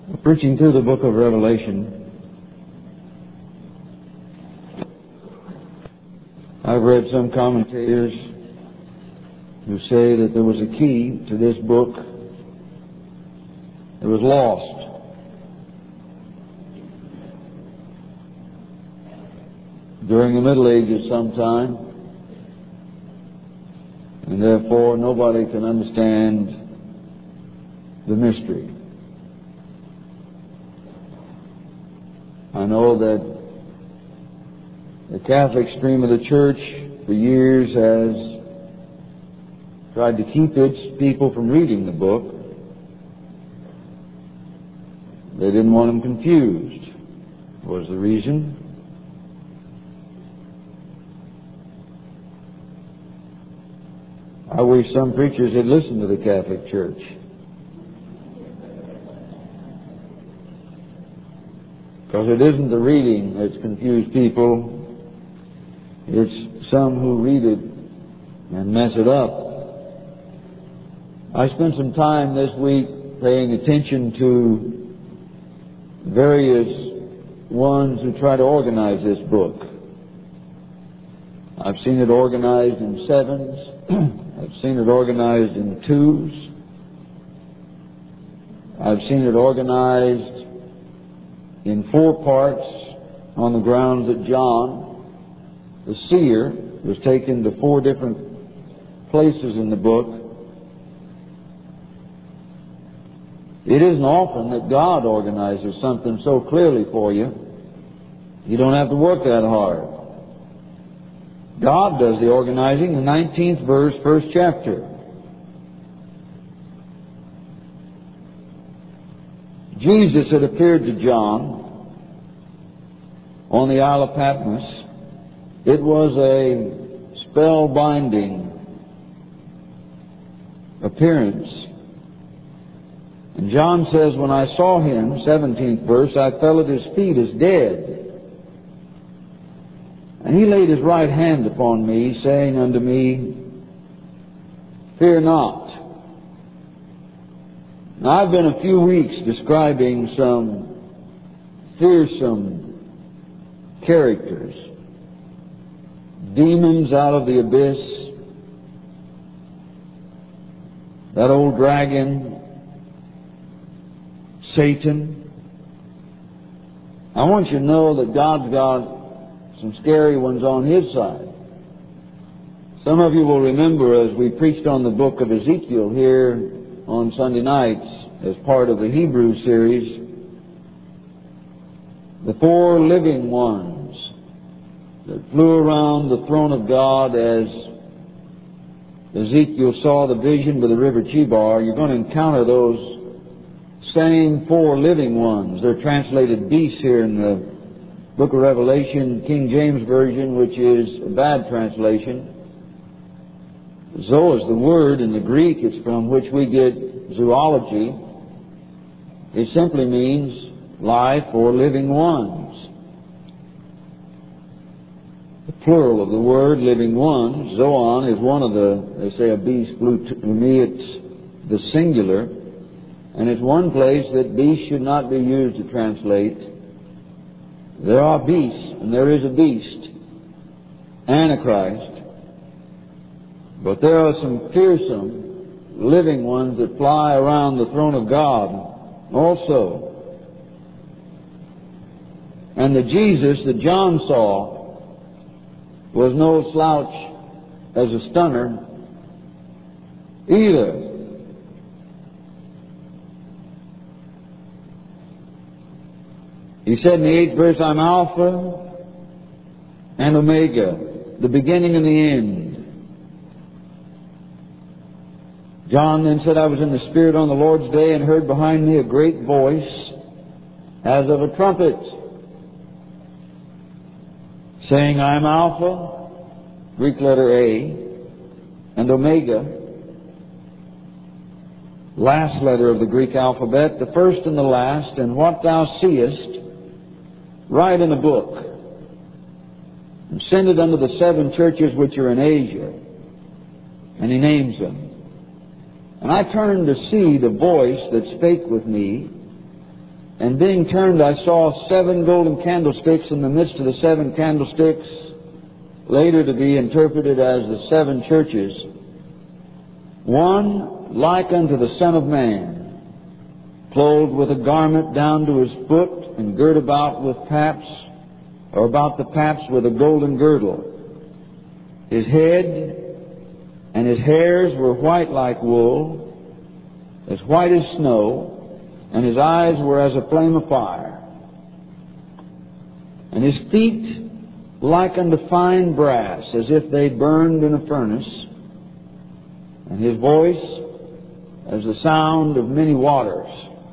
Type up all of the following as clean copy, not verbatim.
Preaching through the book of Revelation, I've read some commentators who say that there was a key to this book that was lost. During the Middle Ages sometime, and therefore nobody can understand the mystery. I know that the Catholic stream of the Church for years has tried to keep its people from reading the book. They didn't want them confused, was the reason. I wish some preachers had listened to the Catholic Church. Because it isn't the reading that's confused people. It's some who read it and mess it up. I spent some time this week paying attention to various ones who try to organize this book. I've seen it organized in sevens. I've seen it organized in twos. I've seen it organized in 4 parts on the grounds that John, the seer, was taken to 4 different places in the book. It isn't often that God organizes something so clearly for you. You don't have to work that hard. God does the organizing, the 19th verse, 1st chapter. Jesus had appeared to John on the Isle of Patmos. It was a spellbinding appearance. And John says, when I saw him, 17th verse, I fell at his feet as dead. And he laid his right hand upon me, saying unto me, Fear not. Now, I've been a few weeks describing some fearsome characters, demons out of the abyss, that old dragon, Satan. I want you to know that God's got some scary ones on His side. Some of you will remember as we preached on the book of Ezekiel here on Sunday nights as part of the Hebrew series, the 4 living ones that flew around the throne of God as Ezekiel saw the vision by the river Chebar. You're going to encounter those same 4 living ones. They're translated beasts here in the book of Revelation, King James Version, which is a bad translation. Zoe is the word in the Greek. It's from which we get zoology. It simply means life or living ones. The plural of the word living ones, zoon, is one of the, they say a beast flew to me, it's the singular. And it's one place that beast should not be used to translate. There are beasts, and there is a beast, Antichrist. But there are some fearsome living ones that fly around the throne of God also. And the Jesus that John saw was no slouch as a stunner either. He said in the 8th verse, I'm Alpha and Omega, the beginning and the end. John then said, I was in the Spirit on the Lord's day and heard behind me a great voice as of a trumpet, saying, I am Alpha, Greek letter A, and Omega, last letter of the Greek alphabet, the first and the last, and what thou seest, write in a book, and send it unto the 7 churches which are in Asia. And he names them. And I turned to see the voice that spake with me, And being turned, I saw 7 golden candlesticks in the midst of the 7 candlesticks, later to be interpreted as the 7 churches. One like unto the Son of Man, clothed with a garment down to his foot, and girt about with paps, or about the paps with a golden girdle. His head and his hairs were white like wool, as white as snow, and his eyes were as a flame of fire. And his feet like unto fine brass, as if they burned in a furnace, and his voice as the sound of many waters.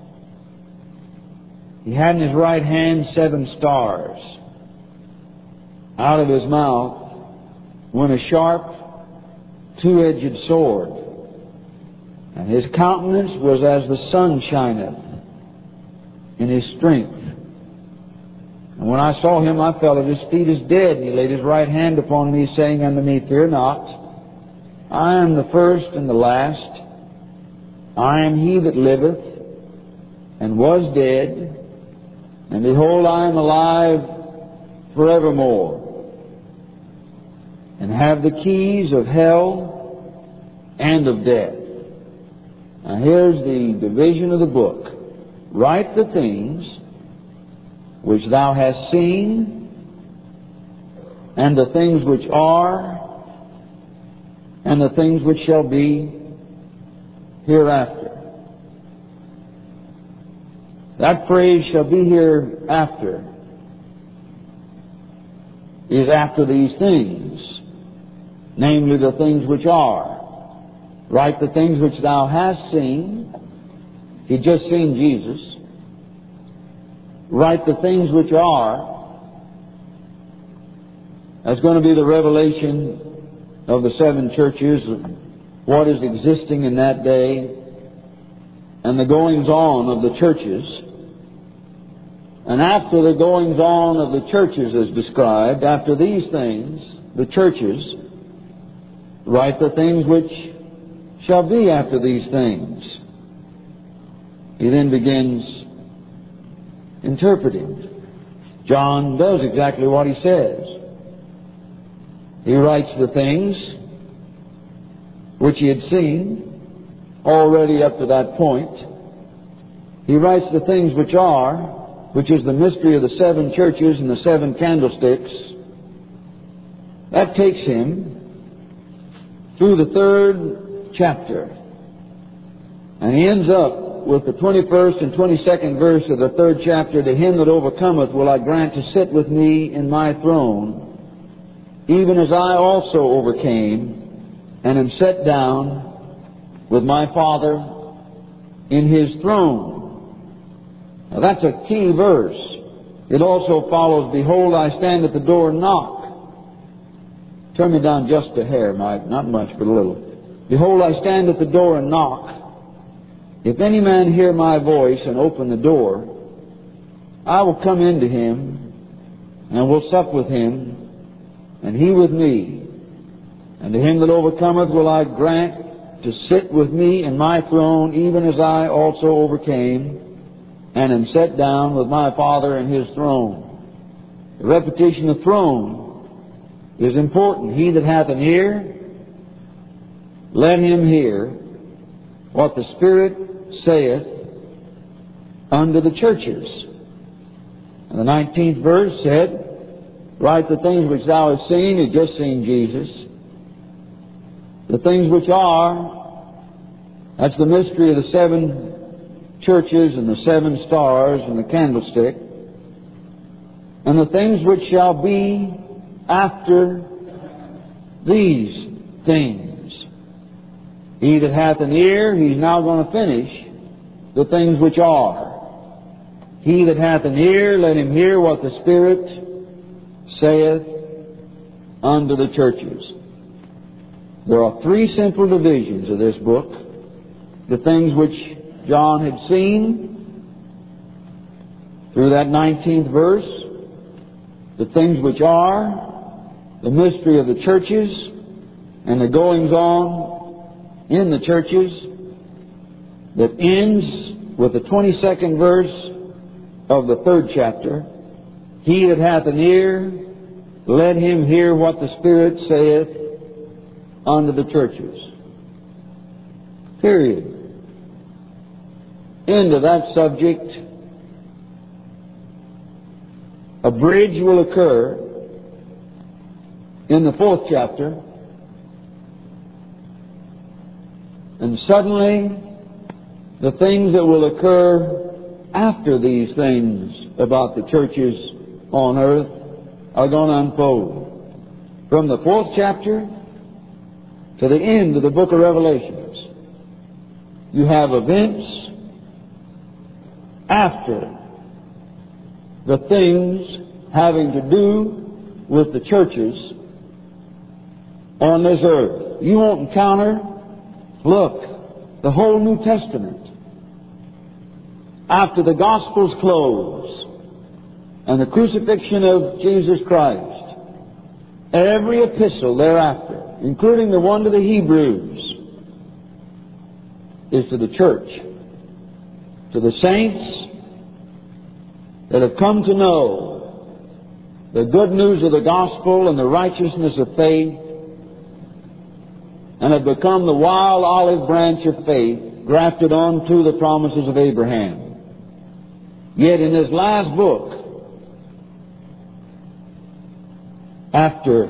He had in his right hand 7 stars. Out of his mouth went a sharp, 2-edged sword, and his countenance was as the sun shineth in his strength. And when I saw him, I fell at his feet as dead. And he laid his right hand upon me, saying unto me, Fear not, I am the first and the last. I am he that liveth, and was dead, and behold, I am alive forevermore, and have the keys of hell and of death. Now here's the division of the book. Write the things which thou hast seen, and the things which are, and the things which shall be hereafter. That phrase, shall be hereafter, is after these things, namely the things which are. Write the things which thou hast seen. He'd just seen Jesus. Write the things which are. That's going to be the revelation of the 7 churches, what is existing in that day, and the goings-on of the churches. And after the goings-on of the churches is described, after these things, the churches, write the things which shall be after these things. He then begins interpreting. John does exactly what he says. He writes the things which he had seen already up to that point. He writes the things which are, which is the mystery of the 7 churches and the 7 candlesticks. That takes him through the 3rd chapter. And he ends up with the 21st and 22nd verse of the 3rd chapter. To him that overcometh will I grant to sit with me in my throne, even as I also overcame, and am set down with my Father in his throne. Now that's a key verse. It also follows, Behold, I stand at the door and knock. Turn me down just a hair, Mike, not much, but a little. Behold, I stand at the door and knock. If any man hear my voice and open the door, I will come into him, and will sup with him, and he with me. And to him that overcometh will I grant to sit with me in my throne, even as I also overcame, and am set down with my Father in his throne. The repetition of throne is important. He that hath an ear, let him hear what the Spirit saith unto the churches. And the 19th verse said, Write the things which thou hast seen. You've just seen Jesus. The things which are, that's the mystery of the 7 churches and the 7 stars and the candlestick. And the things which shall be after these things. He that hath an ear, he's now going to finish the things which are. He that hath an ear, let him hear what the Spirit saith unto the churches. There are 3 simple divisions of this book. The things which John had seen through that 19th verse, the things which are, the mystery of the churches, and the goings-on in the churches, that ends with the 22nd verse, of the 3rd chapter, he that hath an ear, let him hear what the Spirit saith unto the churches. Period. End of that subject. A bridge will occur in the 4th chapter, and suddenly the things that will occur after these things about the churches on earth are going to unfold. From the 4th chapter to the end of the book of Revelations, you have events after the things having to do with the churches on this earth. You won't encounter, look, the whole New Testament after the Gospels close and the crucifixion of Jesus Christ. Every epistle thereafter, including the one to the Hebrews, is to the church, to the saints that have come to know the good news of the gospel and the righteousness of faith, and have become the wild olive branch of faith grafted onto the promises of Abraham. Yet in his last book, after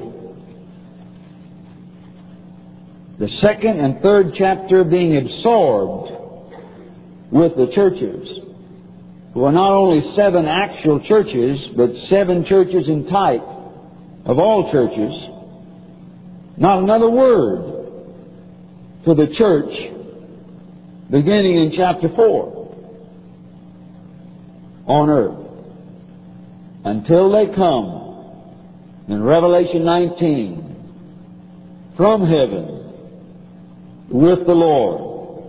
the 2nd and 3rd chapter being absorbed with the churches, who are not only 7 actual churches, but 7 churches in type of all churches, not another word to the church beginning in chapter 4 on earth, until they come in Revelation 19 from heaven with the Lord.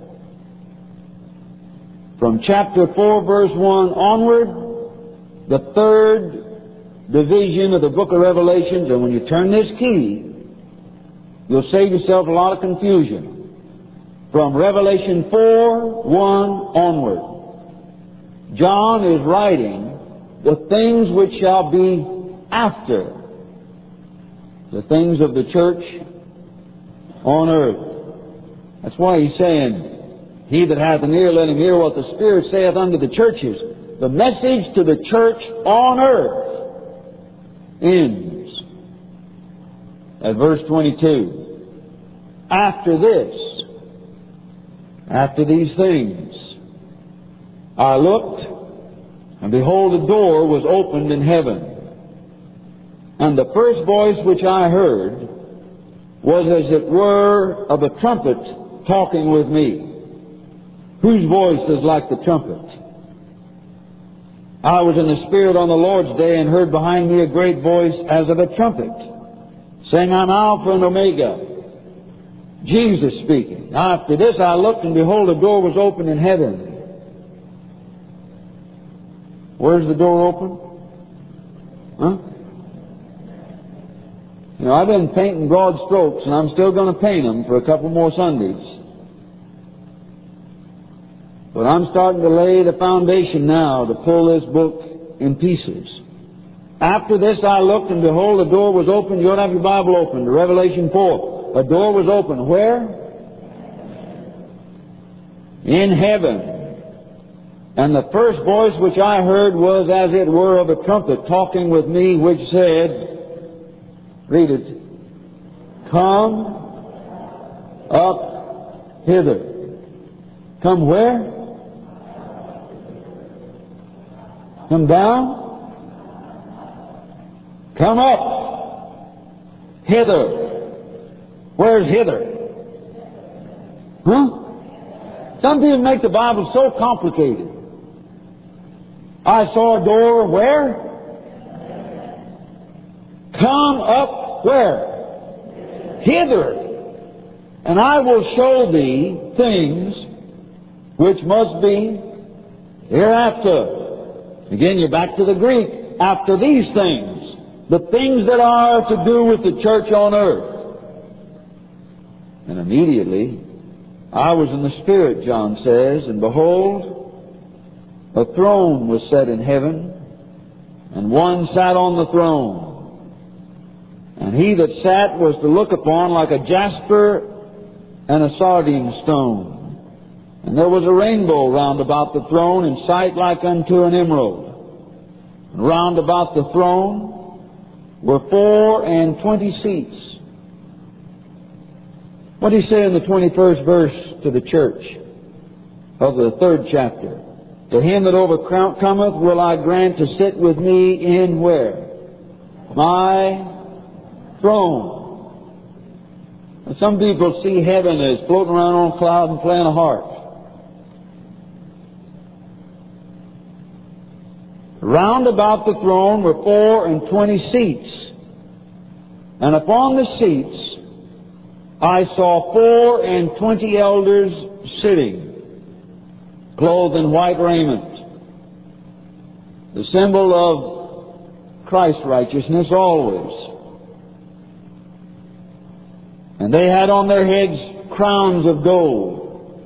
From chapter 4 verse 1 onward, the 3rd division of the book of Revelations, and when you turn this key, you'll save yourself a lot of confusion. From Revelation 4:1 onward, John is writing the things which shall be after the things of the church on earth. That's why he's saying, he that hath an ear, let him hear what the Spirit saith unto the churches. The message to the church on earth ends at verse 22. After this, after these things, I looked, and behold, a door was opened in heaven. And the first voice which I heard was as it were of a trumpet talking with me. Whose voice is like the trumpet? I was in the Spirit on the Lord's day, and heard behind me a great voice as of a trumpet, saying, I'm Alpha and Omega. Jesus speaking. After this I looked, and behold, a door was opened in heaven. Where's the door open? Huh? You know, I've been painting broad strokes, and I'm still going to paint them for a couple more Sundays. But I'm starting to lay the foundation now to pull this book in pieces. After this I looked, and behold, a door was opened. You ought to have your Bible open to Revelation 4. A door was opened. Where? In heaven. And the first voice which I heard was as it were of a trumpet talking with me, which said, read it, come up hither. Come where? Come down? Come up hither. Where's hither? Huh? Some people make the Bible so complicated. I saw a door where? Come up where? Hither. And I will show thee things which must be hereafter. Again, you're back to the Greek. After these things. The things that are to do with the church on earth. And immediately, I was in the Spirit, John says, and behold, A throne was set in heaven, and one sat on the throne. And he that sat was to look upon like a jasper and a sardine stone. And there was a rainbow round about the throne, in sight like unto an emerald. And round about the throne were 24 seats. What did he say in the 21st verse to the church of the 3rd chapter? To him that overcometh will I grant to sit with me in where? My throne. And some people see heaven as floating around on a cloud and playing a harp. Round about the throne were 24 seats. And upon the seats I saw 24 elders sitting, clothed in white raiment, the symbol of Christ's righteousness always. And they had on their heads crowns of gold.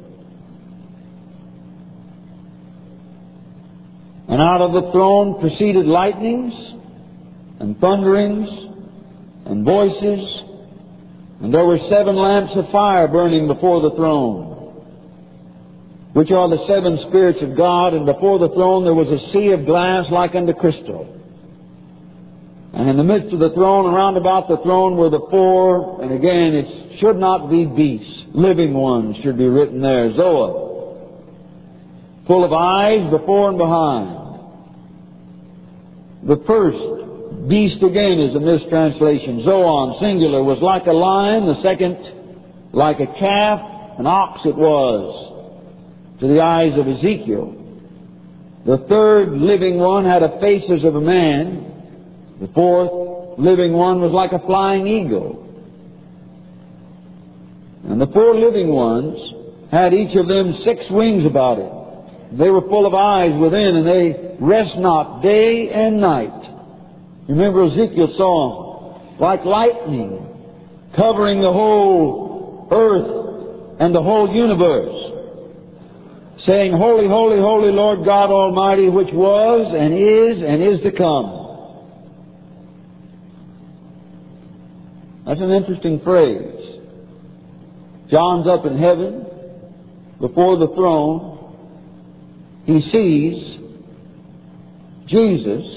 And out of the throne proceeded lightnings and thunderings and voices, and there were 7 lamps of fire burning before the throne, which are the 7 spirits of God, and before the throne there was a sea of glass like unto crystal. And in the midst of the throne, and round about the throne, were the 4, and again it should not be beasts, living ones should be written there, Zoa, full of eyes before and behind. The first beast again is a mistranslation. Zoon, singular, was like a lion. The second, like a calf, an ox it was, to the eyes of Ezekiel. The third living one had a face as of a man. The fourth living one was like a flying eagle. And the 4 living ones had each of them 6 wings about it. They were full of eyes within, and they rest not day and night. Remember Ezekiel saw them like lightning, covering the whole earth and the whole universe, saying, Holy, holy, holy Lord God Almighty, which was and is to come. That's an interesting phrase. John's up in heaven before the throne. He sees Jesus,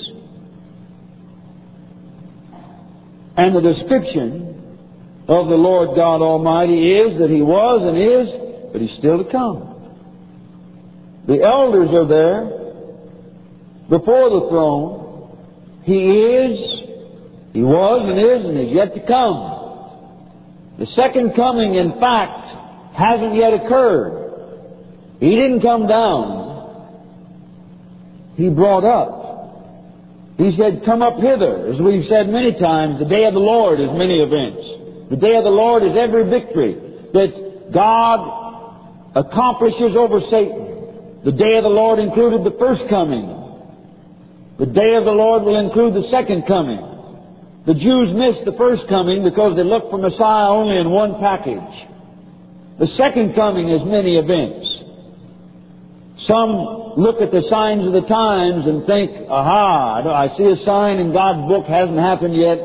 and the description of the Lord God Almighty is that He was and is, but He's still to come. The elders are there before the throne. He is, He was and is yet to come. The second coming, in fact, hasn't yet occurred. He didn't come down. He brought up. He said, come up hither. As we've said many times, the day of the Lord is many events. The day of the Lord is every victory that God accomplishes over Satan. The day of the Lord included the first coming. The day of the Lord will include the second coming. The Jews missed the first coming because they looked for Messiah only in one package. The second coming is many events. Some look at the signs of the times and think, aha, I see a sign in God's book, hasn't happened yet.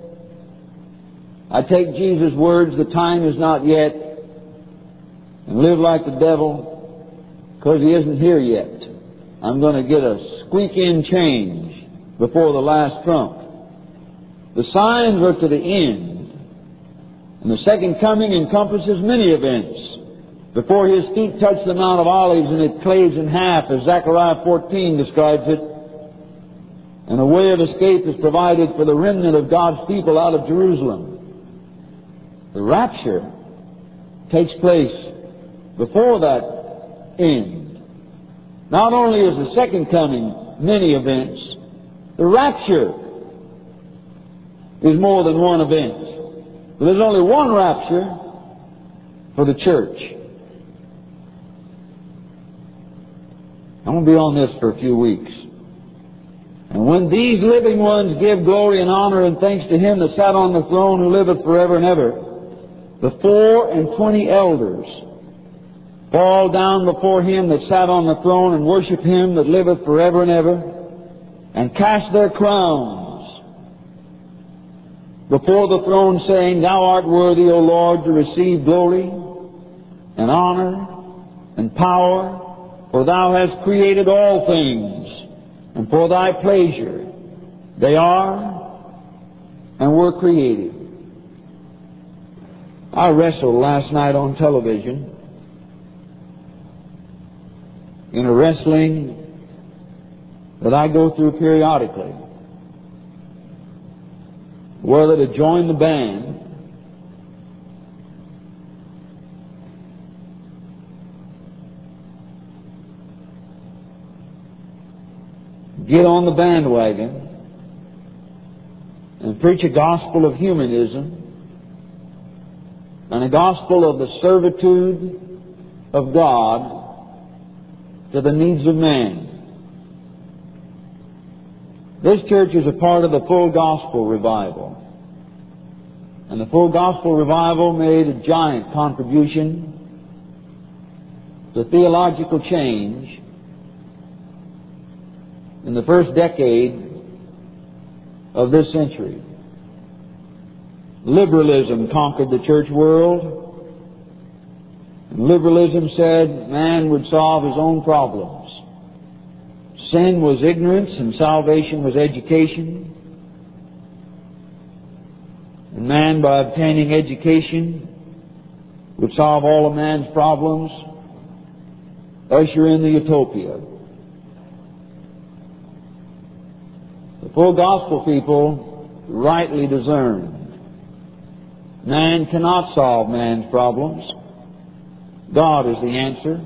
I take Jesus' words, the time is not yet, and live like the devil because he isn't here yet. I'm going to get a squeak-in change before the last trump. The signs are to the end, and the second coming encompasses many events. Before His feet touch the Mount of Olives and it claves in half, as Zechariah 14 describes it, and a way of escape is provided for the remnant of God's people out of Jerusalem. The rapture takes place before that end. Not only is the second coming many events, the rapture is more than one event. But there's only one rapture for the church. I'm going to be on this for a few weeks. And when these living ones give glory and honor and thanks to Him that sat on the throne who liveth forever and ever, the 24 elders fall down before Him that sat on the throne and worship Him that liveth forever and ever, and cast their crowns before the throne, saying, Thou art worthy, O Lord, to receive glory and honor and power, for Thou hast created all things, and for Thy pleasure they are and were created. I wrestled last night on television in a wrestling that I go through periodically, whether to join the band get on the bandwagon and preach a gospel of humanism and a gospel of the servitude of God to the needs of man. This church is a part of the Full Gospel Revival. And the Full Gospel Revival made a giant contribution to theological change in the first decade of this century. Liberalism conquered the church world. And liberalism said man would solve his own problems. Sin was ignorance and salvation was education. And man, by obtaining education, would solve all of man's problems, usher in the utopia. The Full Gospel people rightly discerned man cannot solve man's problems. God is the answer.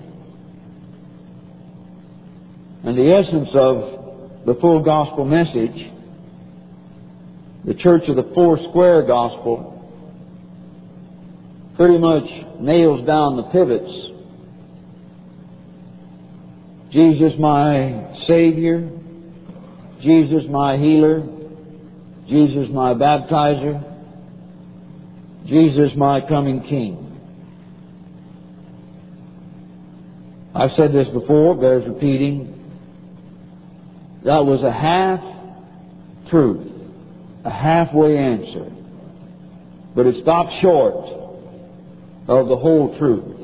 And the essence of the Full Gospel message, the Church of the Four Square Gospel, pretty much nails down the pivots. Jesus my Savior, Jesus my healer, Jesus my baptizer, Jesus my coming King. I've said this before, bears repeating. That was a half-truth, a halfway answer. But it stopped short of the whole truth.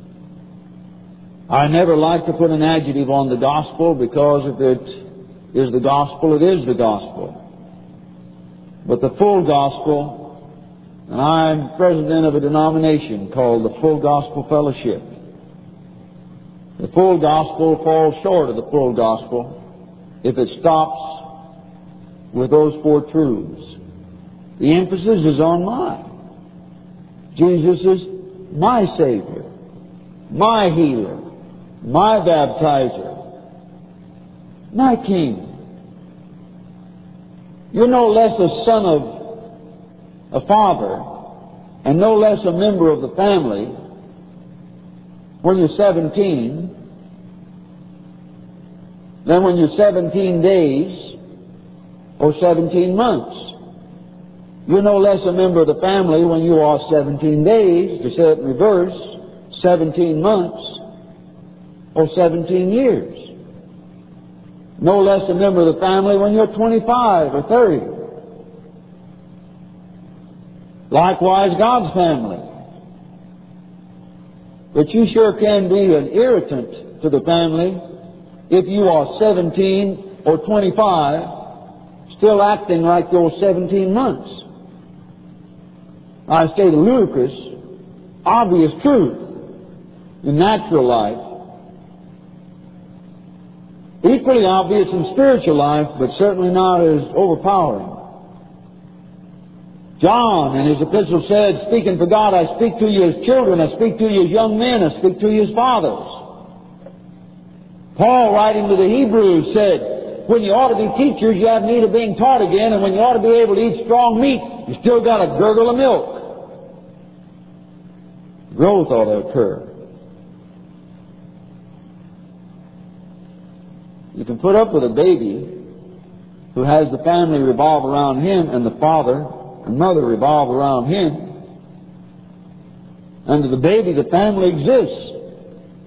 I never like to put an adjective on the gospel, because if it is the gospel, it is the gospel. But the full gospel, and I'm president of a denomination called the Full Gospel Fellowship. The full gospel falls short of the full gospel if it stops with those four truths. The emphasis is on my. Jesus is my Savior, my healer, my baptizer, my King. You're no less a son of a father and no less a member of the family when you're 17 than when you're 17 days or 17 months. You're no less a member of the family when you are 17 days, to say it in reverse, 17 months or 17 years. No less a member of the family when you're 25 or 30. Likewise, God's family. But you sure can be an irritant to the family if you are 17 or 25 still acting like you're 17 months. I say the ludicrous, obvious truth in natural life, equally obvious in spiritual life, but certainly not as overpowering. John in his epistle said, speaking for God, I speak to you as children, I speak to you as young men, I speak to you as fathers. Paul, writing to the Hebrews, said, when you ought to be teachers, you have need of being taught again, and when you ought to be able to eat strong meat, you still got a gurgle of milk. Growth ought to occur. You can put up with a baby who has the family revolve around him and the father and mother revolve around him. And to the baby, the family exists.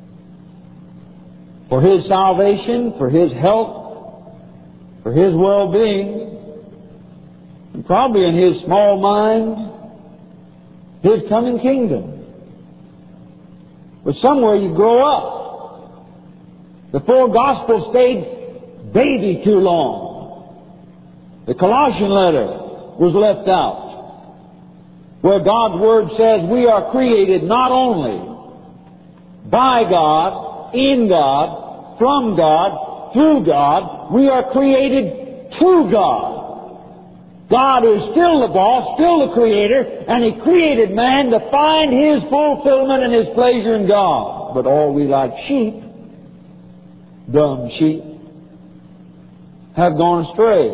for His salvation, for His health, for His well-being, and probably in His small mind, His coming kingdom. But somewhere you grow up. The four Gospels stayed baby too long. The Colossian letter was left out, where God's Word says we are created not only by God, in God, from God, through God, we are created to God. God is still the boss, still the Creator, and He created man to find his fulfillment and his pleasure in God. But all we like sheep, dumb sheep, have gone astray.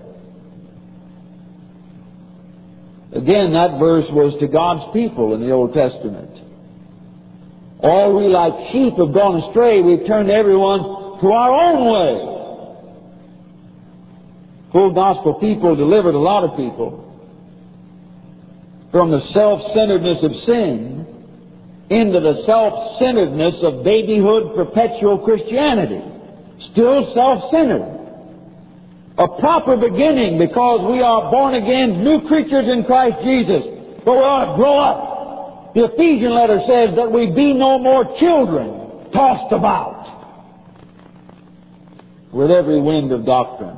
Again, that verse was to God's people in the Old Testament. All we like sheep have gone astray. We've turned everyone to our own way. Full gospel people delivered a lot of people from the self-centeredness of sin into the self-centeredness of babyhood perpetual Christianity. Still self-centered. A proper beginning because we are born again, new creatures in Christ Jesus. But we ought to grow up. The Ephesian letter says that we be no more children tossed about with every wind of doctrine.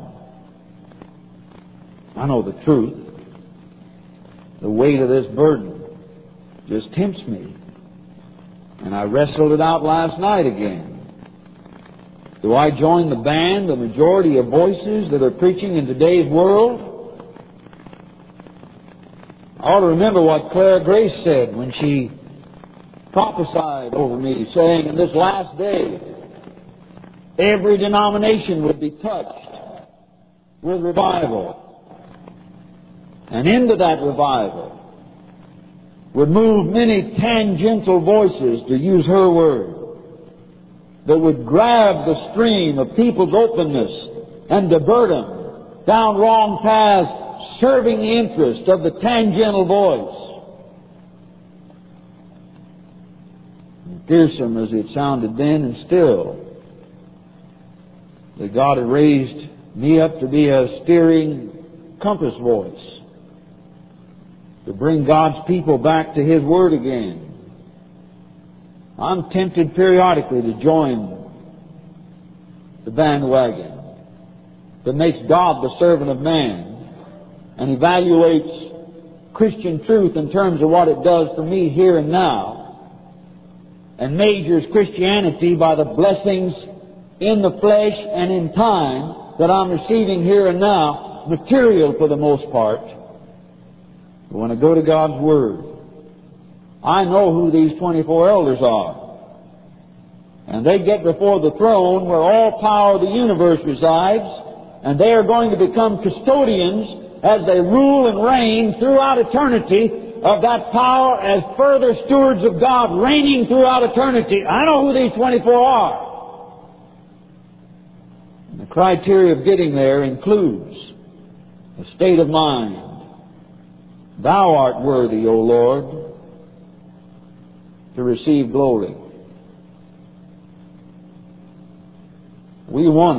I know the truth. The weight of this burden just tempts me. And I wrestled it out last night again. Do I join the band, the majority of voices that are preaching in today's world? I ought to remember what Clara Grace said when she prophesied over me, saying in this last day, every denomination would be touched with revival. And into that revival would move many tangential voices, to use her word, that would grab the stream of people's openness and divert them down wrong paths, serving the interest of the tangential voice. Fearsome as it sounded then, and still, that God had raised me up to be a steering compass voice, to bring God's people back to His Word again. I'm tempted periodically to join the bandwagon that makes God the servant of man and evaluates Christian truth in terms of what it does for me here and now, and measures Christianity by the blessings in the flesh and in time that I'm receiving here and now, material for the most part. But when I go to God's Word, I know who these 24 elders are. And they get before the throne where all power of the universe resides, and they are going to become custodians as they rule and reign throughout eternity of that power as further stewards of God, reigning throughout eternity. I know who these 24 are. And the criteria of getting there includes a state of mind. Thou art worthy, O Lord, to receive glory. We want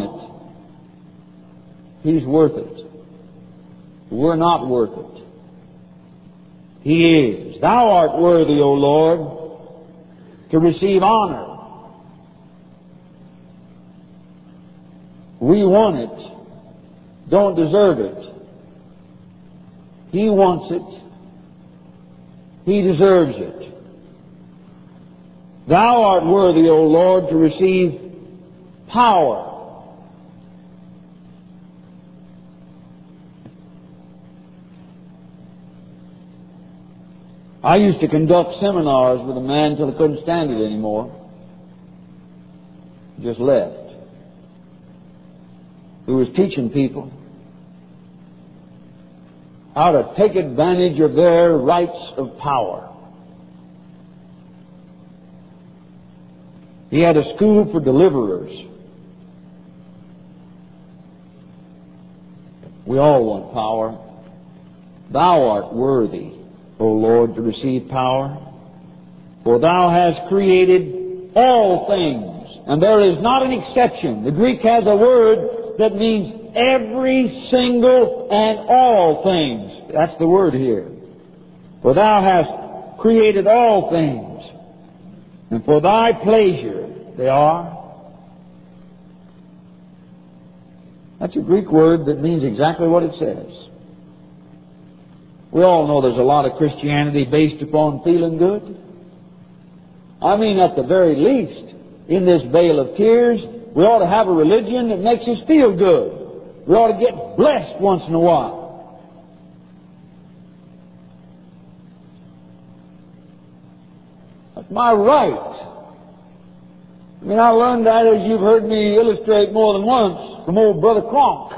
it. He's worth it. We're not worth it. He is. Thou art worthy, O Lord, to receive honor. We want it. Don't deserve it. He wants it. He deserves it. Thou art worthy, O Lord, to receive power. I used to conduct seminars with a man until I couldn't stand it anymore. Just left. Who was teaching people how to take advantage of their rights of power. He had a school for deliverers. We all want power. Thou art worthy, O Lord, to receive power, for Thou hast created all things And there is not an exception. The Greek has a word that means every single and all things. That's the word here. For thou hast created all things, and for thy pleasure they are. That's a Greek word that means exactly what it says. We all know there's a lot of Christianity based upon feeling good. I mean, at the very least, in this vale of tears, we ought to have a religion that makes us feel good. We ought to get blessed once in a while. That's my right. I mean, I learned that, as you've heard me illustrate more than once, from old Brother Kronk,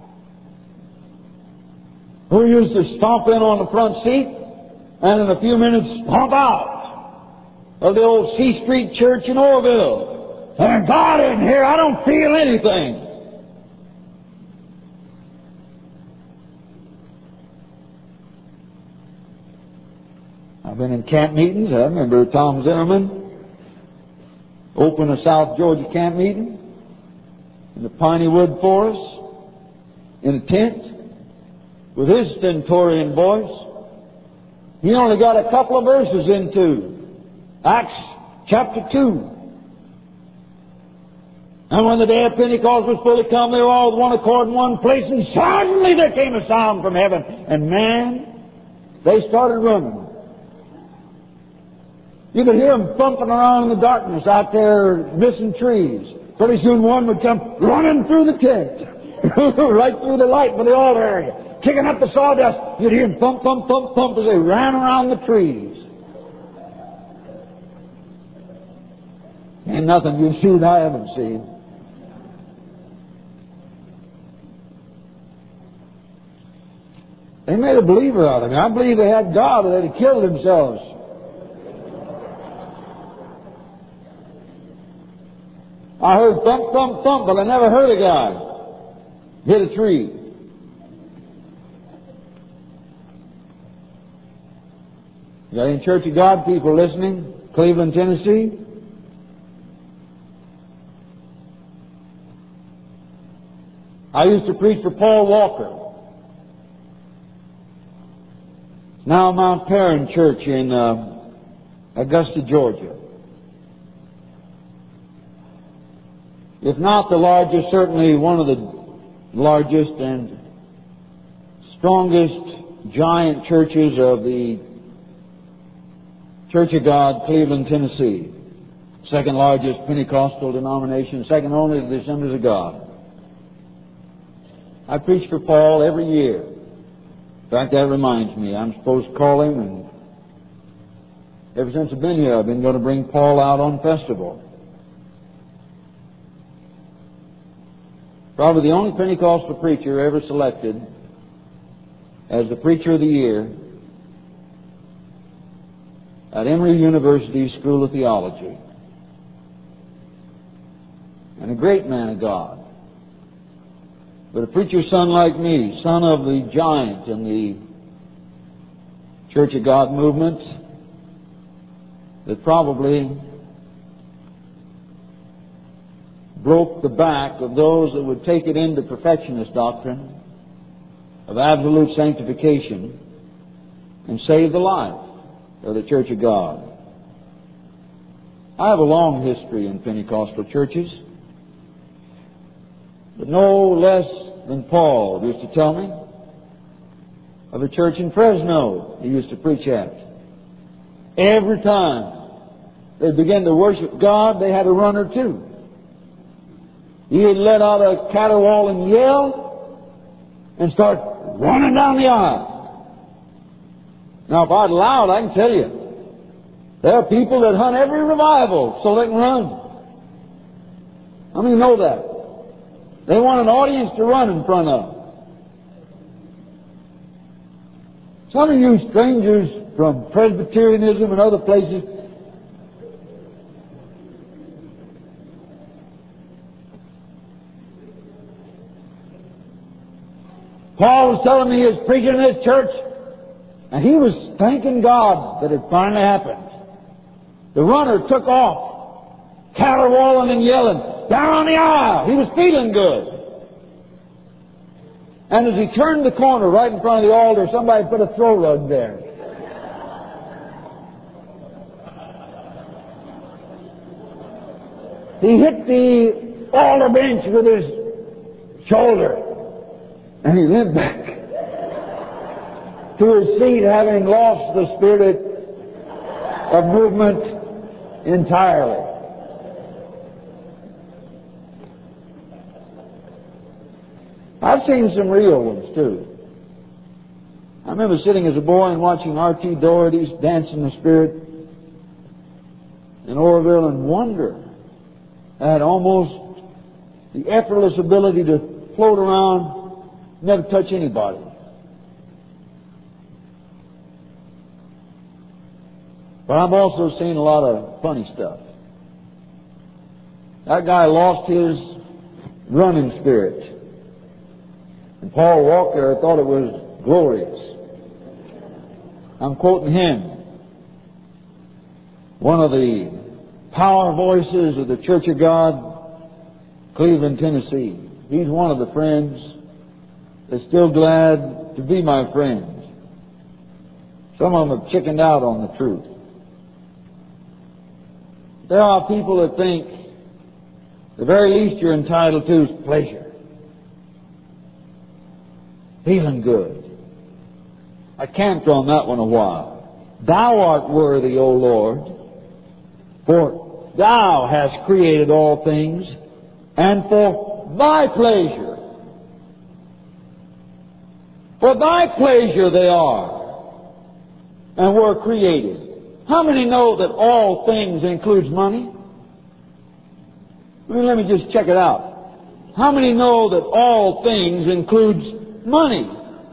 who used to stomp in on the front seat and in a few minutes stomp out of the old C Street Church in Orville. And God in here, I don't feel anything. I've been in camp meetings. I remember Tom Zimmerman opened a South Georgia camp meeting in the Piney Wood Forest in a tent with his stentorian voice. He only got a couple of verses into Acts chapter 2. And when the day of Pentecost was fully come, they were all with one accord in one place, and suddenly there came a sound from heaven. And man, they started running. You could hear them thumping around in the darkness out there missing trees. Pretty soon one would come running through the tent, right through the light for the altar area, kicking up the sawdust. You'd hear them thump, thump, thump, thump as they ran around the trees. Ain't nothing you've seen I haven't seen. They made a believer out of me. I believe they had God or they'd have killed themselves. I heard thump, thump, thump, but I never heard a guy hit a tree. You got any Church of God people listening? Cleveland, Tennessee? I used to preach for Paul Walker. It's now Mount Perrin Church in Augusta, Georgia. If not the largest, certainly one of the largest and strongest giant churches of the Church of God, Cleveland, Tennessee. Second largest Pentecostal denomination, second only to the Assemblies of God. I preach for Paul every year. In fact, that reminds me, I'm supposed to call him, and ever since I've been here, I've been going to bring Paul out on festival. Probably the only Pentecostal preacher ever selected as the Preacher of the Year at Emory University School of Theology. And a great man of God. But a preacher's son like me, son of the giant in the Church of God movement, that probably broke the back of those that would take it into perfectionist doctrine of absolute sanctification and save the life of the Church of God. I have a long history in Pentecostal churches, but no less than Paul used to tell me of a church in Fresno he used to preach at. Every time they began to worship God, they had a runner too. He'd let out a caterwaul and yell and start running down the aisle. Now, if I'd allowed, I can tell you, there are people that hunt every revival so they can run. How many know that? They want an audience to run in front of. Some of you strangers from Presbyterianism and other places, Paul was telling me he was preaching in this church, and he was thanking God that it finally happened. The runner took off caterwauling and yelling down the aisle. He was feeling good. And as he turned the corner right in front of the altar, somebody put a throw rug there. He hit the altar bench with his shoulder, and he limped back to his seat, having lost the spirit of movement entirely. I've seen some real ones, too. I remember sitting as a boy and watching R.T. Doherty's Dance in the Spirit in Oroville and wonder at almost the effortless ability to float around, never touch anybody. But I've also seen a lot of funny stuff. That guy lost his running spirit. And Paul Walker thought it was glorious. I'm quoting him. One of the power voices of the Church of God, Cleveland, Tennessee. He's one of the friends that's still glad to be my friends. Some of them have chickened out on the truth. There are people that think the very least you're entitled to is pleasure. Feeling good. I camped on that one a while. Thou art worthy, O Lord, for Thou hast created all things, and for Thy pleasure. For Thy pleasure they are, and were created. How many know that all things includes money? Let me just check it out. How many know that all things includes money?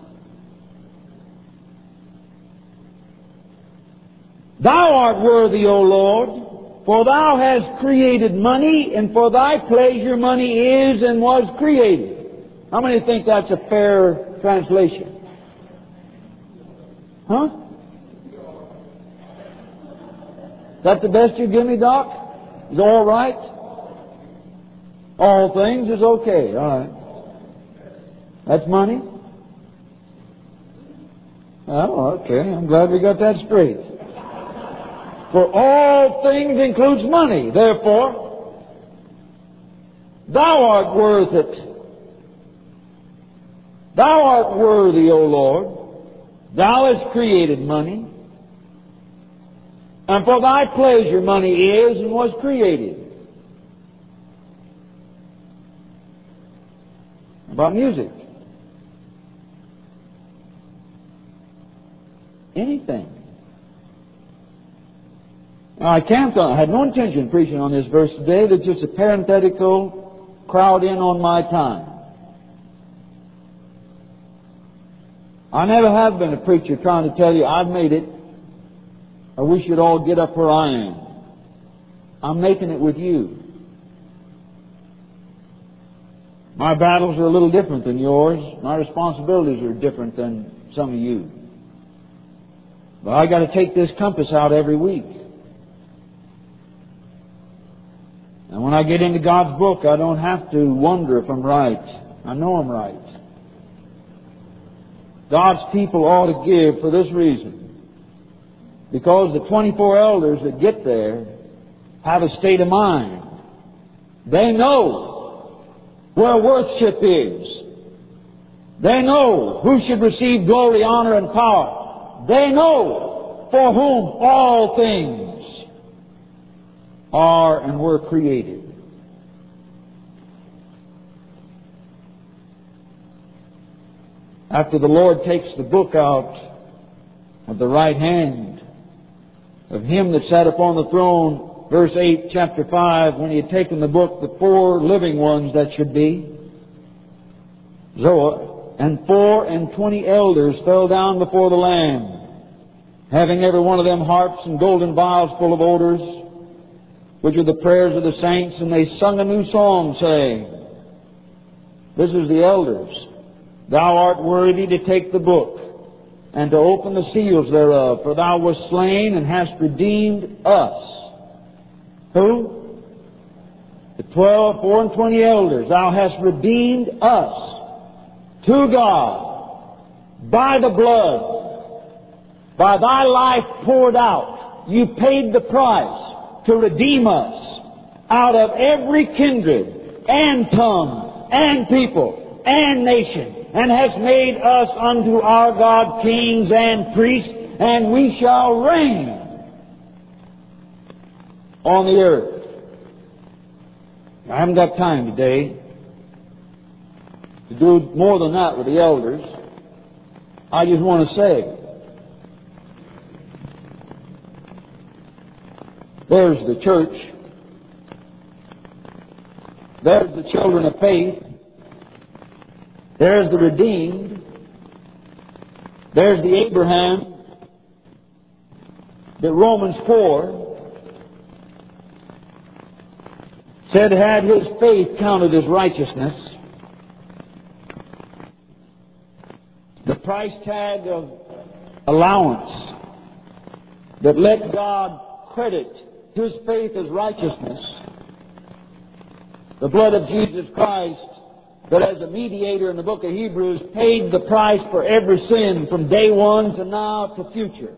Thou art worthy, O Lord, for Thou hast created money, and for Thy pleasure money is and was created. How many think that's a fair translation? Huh? Is that the best you give me, Doc? Is all right? All things is okay. All right. That's money? Oh, okay. I'm glad we got that straight. For all things includes money. Therefore, Thou art worth it. Thou art worthy, O Lord. Thou hast created money. And for Thy pleasure money is and was created. About music. Anything. Now, I had no intention of preaching on this verse today. That's just a parenthetical crowd in on my time. I never have been a preacher trying to tell you I've made it, or we should all get up where I am. I'm making it with you. My battles are a little different than yours. My responsibilities are different than some of you. But I got to take this compass out every week. And when I get into God's book, I don't have to wonder if I'm right. I know I'm right. God's people ought to give for this reason. Because the 24 elders that get there have a state of mind. They know where worship is. They know who should receive glory, honor, and power. They know for whom all things are and were created. After the Lord takes the book out of the right hand of Him that sat upon the throne, verse 8, chapter 5, when He had taken the book, the 4 living ones that should be, Zoa, and 24 elders fell down before the Lamb, having every one of them harps and golden vials full of odors, which are the prayers of the saints, and they sung a new song, saying, this is the elders, Thou art worthy to take the book, and to open the seals thereof, for Thou wast slain and hast redeemed us. Who? the 24 elders, Thou hast redeemed us to God by the blood, by Thy life poured out. You paid the price to redeem us out of every kindred and tongue and people and nation, and hast made us unto our God kings and priests, and we shall reign on the earth. I haven't got time today to do more than that with the elders. I just want to say, there's the church. There's the children of faith. There's the redeemed. There's the Abraham that Romans 4 said had his faith counted as righteousness. The price tag of allowance that let God credit his faith as righteousness. The blood of Jesus Christ that as a mediator in the book of Hebrews paid the price for every sin from day one to now to future.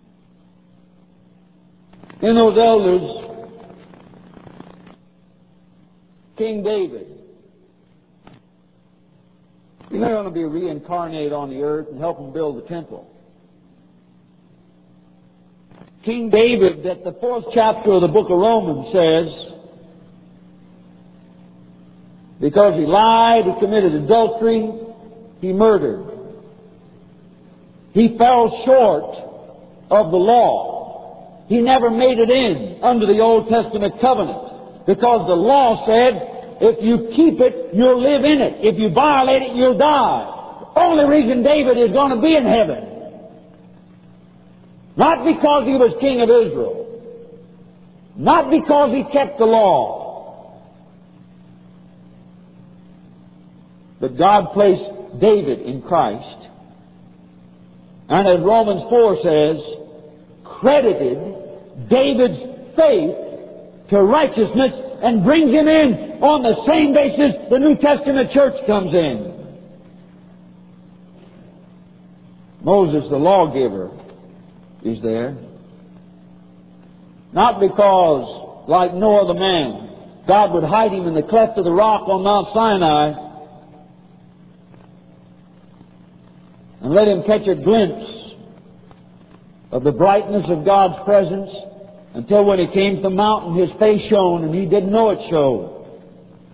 In those elders, King David, he's not going to be reincarnated on the earth and help him build the temple. King David, that the 4th chapter of the book of Romans says, because he lied, he committed adultery, he murdered. He fell short of the law. He never made it in under the Old Testament covenant, because the law said, if you keep it, you'll live in it. If you violate it, you'll die. The only reason David is going to be in heaven, not because he was king of Israel, not because he kept the law, but God placed David in Christ, and as Romans 4 says, credited David's faith to righteousness and brings him in on the same basis the New Testament church comes in. Moses, the lawgiver, is there. Not because, like no other man, God would hide him in the cleft of the rock on Mount Sinai and let him catch a glimpse of the brightness of God's presence until when he came to the mountain his face shone and he didn't know it showed.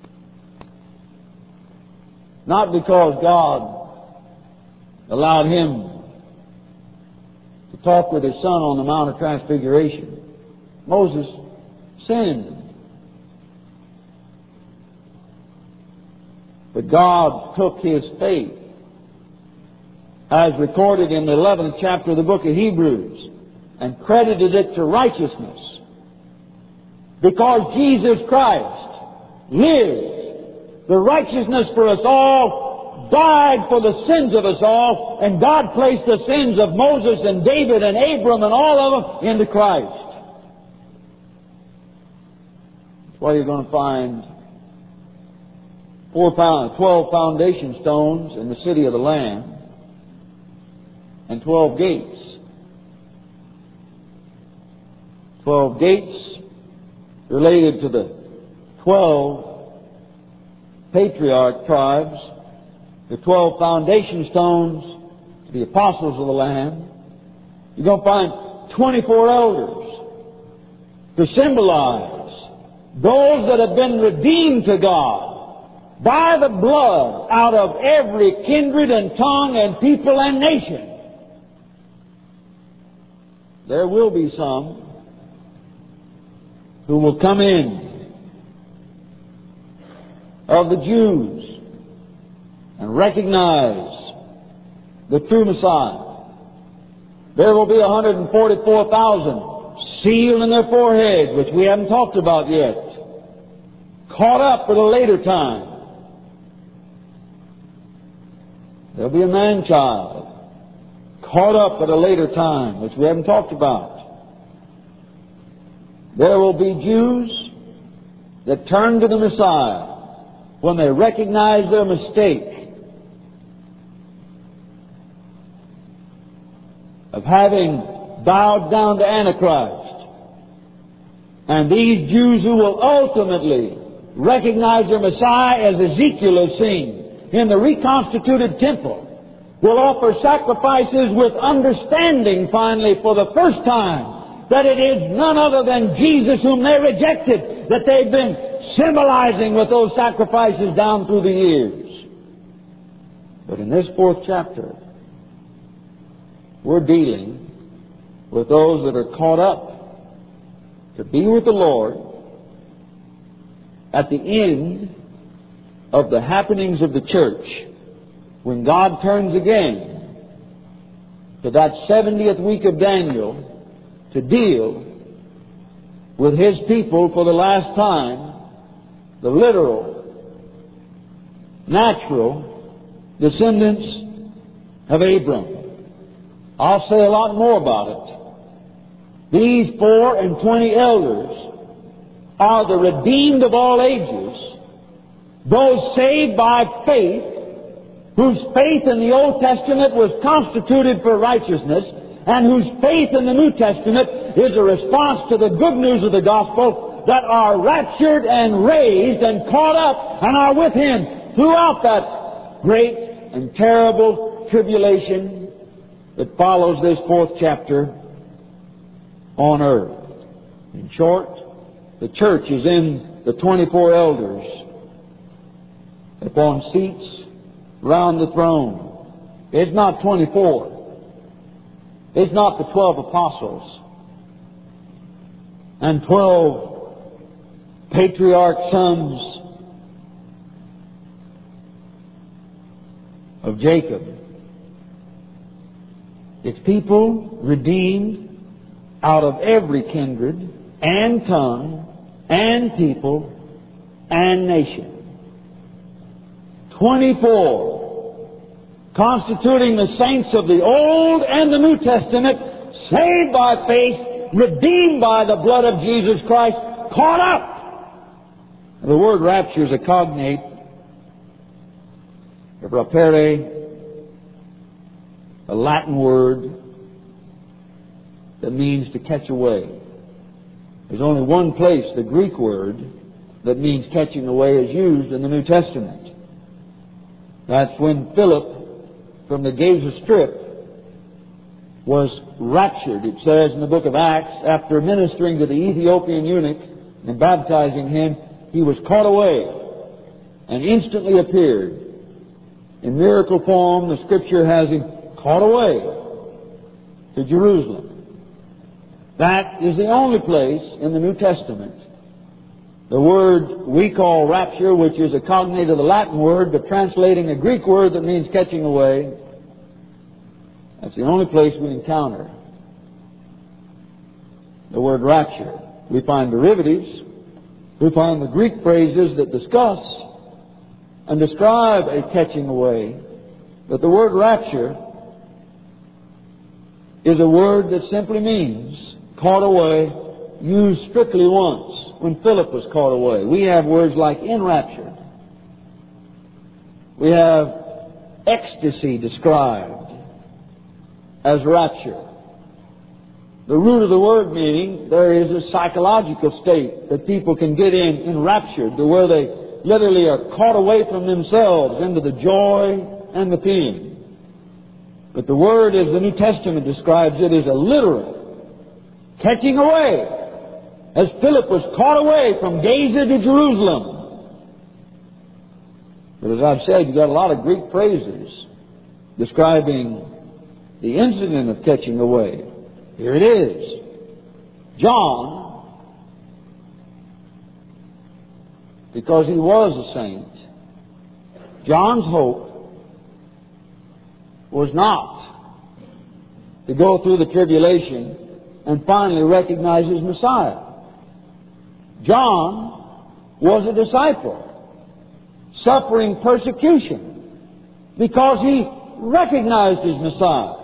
Not because God allowed him to talk with his son on the Mount of Transfiguration. Moses sinned. But God took his faith, as recorded in the 11th chapter of the book of Hebrews, and credited it to righteousness. Because Jesus Christ lived, the righteousness for us all, died for the sins of us all, and God placed the sins of Moses and David and Abram and all of them into Christ. That's why you're going to find 12 foundation stones in the city of the Lamb, and 12 gates. 12 gates related to the 12 patriarch tribes, the 12 foundation stones to the apostles of the Lamb. You're going to find 24 elders to symbolize those that have been redeemed to God by the blood out of every kindred and tongue and people and nation. There will be some who will come in of the Jews and recognize the true Messiah. There will be 144,000 sealed in their foreheads, which we haven't talked about yet, caught up for the later time. There'll be a man-child caught up at a later time, which we haven't talked about. There will be Jews that turn to the Messiah when they recognize their mistake of having bowed down to Antichrist. And these Jews who will ultimately recognize their Messiah, as Ezekiel has seen in the reconstituted temple, will offer sacrifices with understanding finally for the first time that it is none other than Jesus whom they rejected, that they've been symbolizing with those sacrifices down through the years. But in this 4th chapter, we're dealing with those that are caught up to be with the Lord at the end of the happenings of the church, when God turns again to that 70th week of Daniel to deal with His people for the last time, the literal, natural descendants of Abram. I'll say a lot more about it. These 24 elders are the redeemed of all ages, those saved by faith, whose faith in the Old Testament was constituted for righteousness, and whose faith in the New Testament is a response to the good news of the gospel, that are raptured and raised and caught up and are with Him throughout that great and terrible tribulation that follows this 4th chapter on earth. In short, the church is in the 24 elders upon seats round the throne. It's not 24. It's not the 12 apostles and 12 patriarch sons of Jacob. It's people redeemed out of every kindred and tongue and people and nation. 24, constituting the saints of the Old and the New Testament, saved by faith, redeemed by the blood of Jesus Christ, caught up. The word rapture is a cognate of rapere, a Latin word that means to catch away. There's only one place the Greek word that means catching away is used in the New Testament. That's when Philip from the Gaza Strip was raptured. It says in the book of Acts, after ministering to the Ethiopian eunuch and baptizing him, he was caught away and instantly appeared. In miracle form, the Scripture has him caught away to Jerusalem. That is the only place in the New Testament. The word we call rapture, which is a cognate of the Latin word, but translating a Greek word that means catching away, that's the only place we encounter the word rapture. We find derivatives, we find the Greek phrases that discuss and describe a catching away, but the word rapture is a word that simply means caught away, used strictly once, when Philip was caught away. We have words like enraptured. We have ecstasy described as rapture. The root of the word meaning, there is a psychological state that people can get in enraptured, to where they literally are caught away from themselves into the joy and the pain. But the word, as the New Testament describes it, is a literal catching away, as Philip was caught away from Gaza to Jerusalem. But as I've said, you've got a lot of Greek phrases describing the incident of catching away. Here it is. John, because he was a saint, John's hope was not to go through the tribulation and finally recognize his Messiah. John was a disciple suffering persecution because he recognized his Messiah.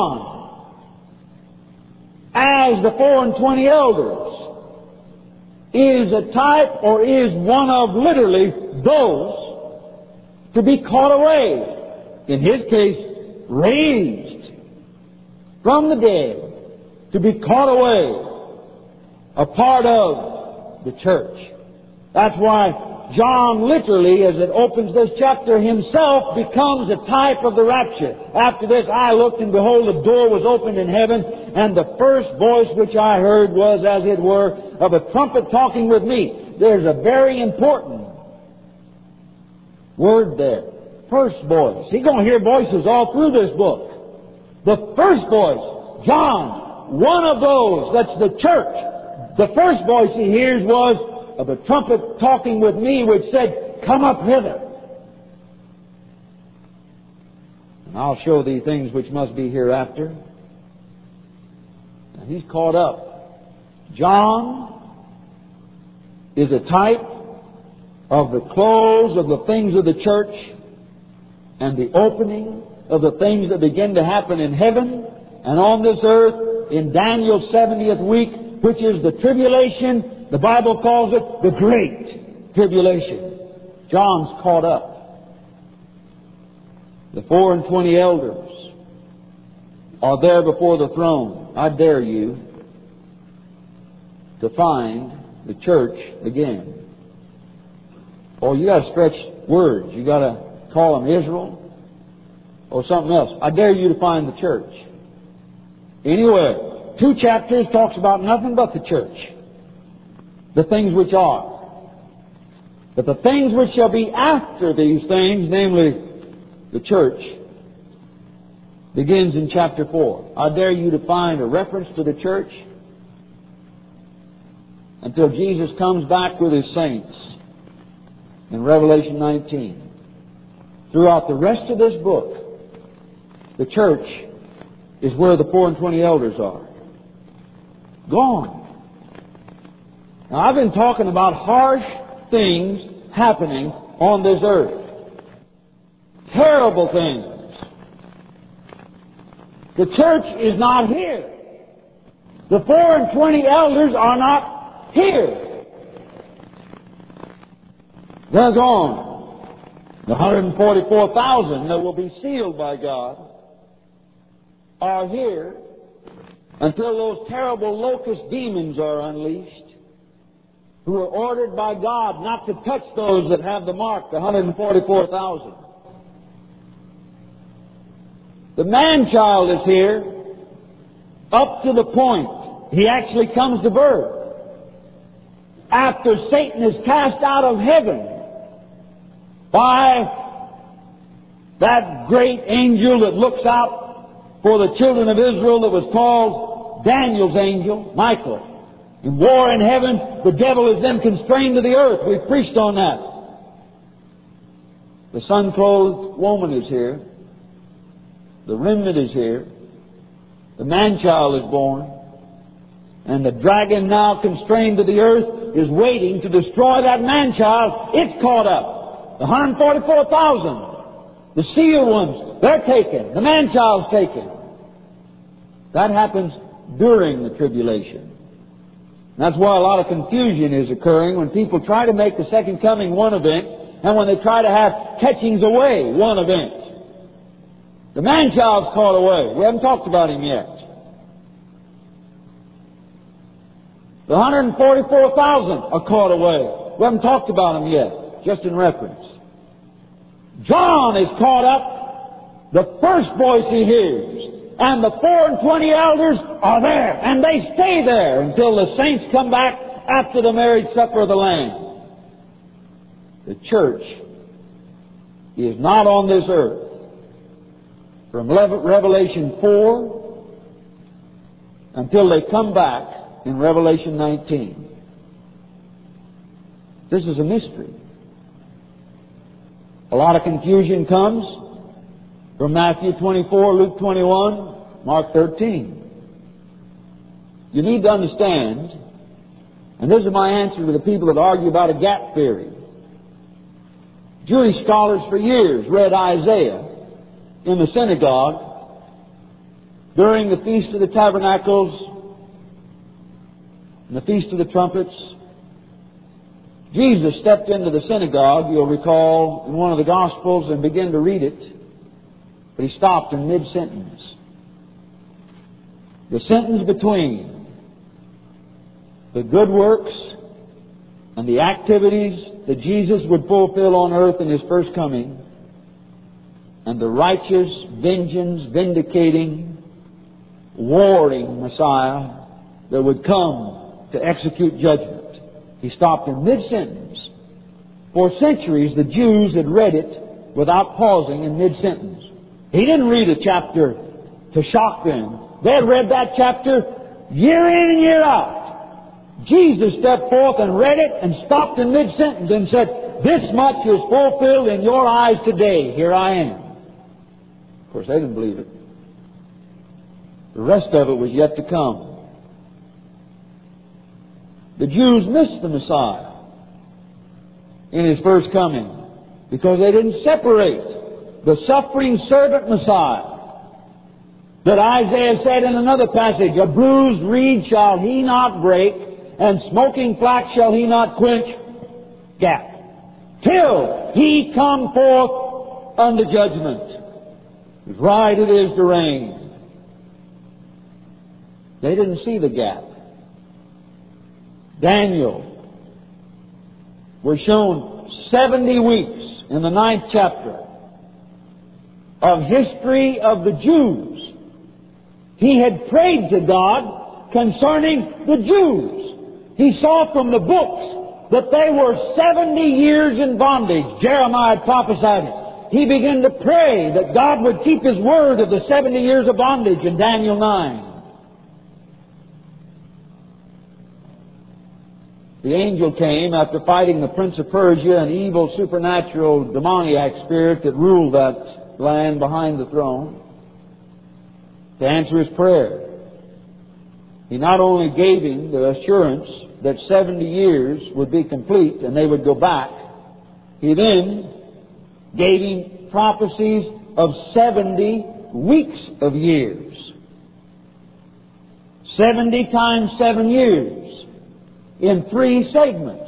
John, as the 24 elders, is a type or is one of literally those to be caught away. In his case, raised from the dead, to be caught away, a part of the church. That's why John literally, as it opens this chapter, himself becomes a type of the rapture. After this I looked, and behold, a door was opened in heaven, and the first voice which I heard was, as it were, of a trumpet talking with me. There's a very important word there. First voice. He's going to hear voices all through this book. The first voice, John, one of those, that's the church. The first voice he hears was of a trumpet talking with me, which said, "Come up hither, and I'll show thee things which must be hereafter." Now, he's caught up. John is a type of the close of the things of the church and the opening of the things that begin to happen in heaven and on this earth in Daniel's 70th week, which is the tribulation. The Bible calls it the Great Tribulation. John's caught up. The 24 elders are there before the throne. I dare you to find the church again. Oh, you got to stretch words. You got to call them Israel or something else. I dare you to find the church. Anywhere. 2 chapters talks about nothing but the church. The things which are. But the things which shall be after these things, namely the church, begins in chapter 4. I dare you to find a reference to the church until Jesus comes back with His saints in Revelation 19. Throughout the rest of this book, the church is where the 24 elders are. Gone. Now, I've been talking about harsh things happening on this earth. Terrible things. The church is not here. The 24 elders are not here. They're gone. The 144,000 that will be sealed by God are here until those terrible locust demons are unleashed, who are ordered by God not to touch those that have the mark, the 144,000. The man-child is here up to the point he actually comes to birth. After Satan is cast out of heaven by that great angel that looks out for the children of Israel that was called Daniel's angel, Michael. In war in heaven, the devil is then constrained to the earth. We've preached on that. The sun-clothed woman is here. The remnant is here. The man-child is born. And the dragon, now constrained to the earth, is waiting to destroy that man-child. It's caught up. The 144,000. The sealed ones, they're taken. The man-child's taken. That happens during the tribulation. That's why a lot of confusion is occurring when people try to make the second coming one event, and when they try to have catchings away one event. The man-child's caught away. We haven't talked about him yet. The 144,000 are caught away. We haven't talked about him yet, just in reference. John is caught up, the first voice he hears. And the 24 elders are there, and they stay there until the saints come back after the marriage supper of the Lamb. The church is not on this earth. From Revelation 4 until they come back in Revelation 19. This is a mystery. A lot of confusion comes from Matthew 24, Luke 21, Mark 13. You need to understand, and this is my answer to the people that argue about a gap theory. Jewish scholars for years read Isaiah in the synagogue during the Feast of the Tabernacles and the Feast of the Trumpets Jesus stepped into the synagogue, you'll recall, in one of the Gospels and began to read it, but He stopped in mid-sentence. The sentence between the good works and the activities that Jesus would fulfill on earth in His first coming, and the righteous, vengeance, vindicating, warring Messiah that would come to execute judgment. He stopped in mid-sentence. For centuries, the Jews had read it without pausing in mid-sentence. He didn't read a chapter to shock them. They had read that chapter year in and year out. Jesus stepped forth and read it and stopped in mid-sentence and said, "This much is fulfilled in your eyes today. Here I am." Of course, they didn't believe it. The rest of it was yet to come. The Jews missed the Messiah in His first coming because they didn't separate the suffering servant Messiah that Isaiah said in another passage, "A bruised reed shall He not break, and smoking flax shall He not quench," gap, "till He come forth unto judgment. Whose right it is to reign." They didn't see the gap. Daniel was shown 70 weeks in the 9th chapter of history of the Jews. He had prayed to God concerning the Jews. He saw from the books that they were 70 years in bondage. Jeremiah prophesied it. He began to pray that God would keep His word of the 70 years of bondage in Daniel 9. The angel came after fighting the prince of Persia, an evil, supernatural, demoniac spirit that ruled that land behind the throne, to answer his prayer. He not only gave him the assurance that 70 years would be complete and they would go back, he then gave him prophecies of 70 weeks of years. 70 times 7 years. In 3 segments.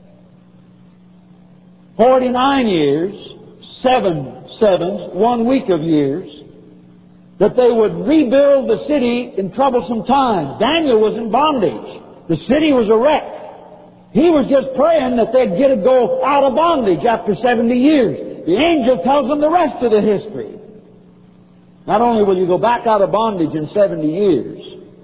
49 years, 7 sevens, 1 week of years, that they would rebuild the city in troublesome times. Daniel was in bondage. The city was a wreck. He was just praying that they'd get to go out of bondage after 70 years. The angel tells them the rest of the history. Not only will you go back out of bondage in 70 years,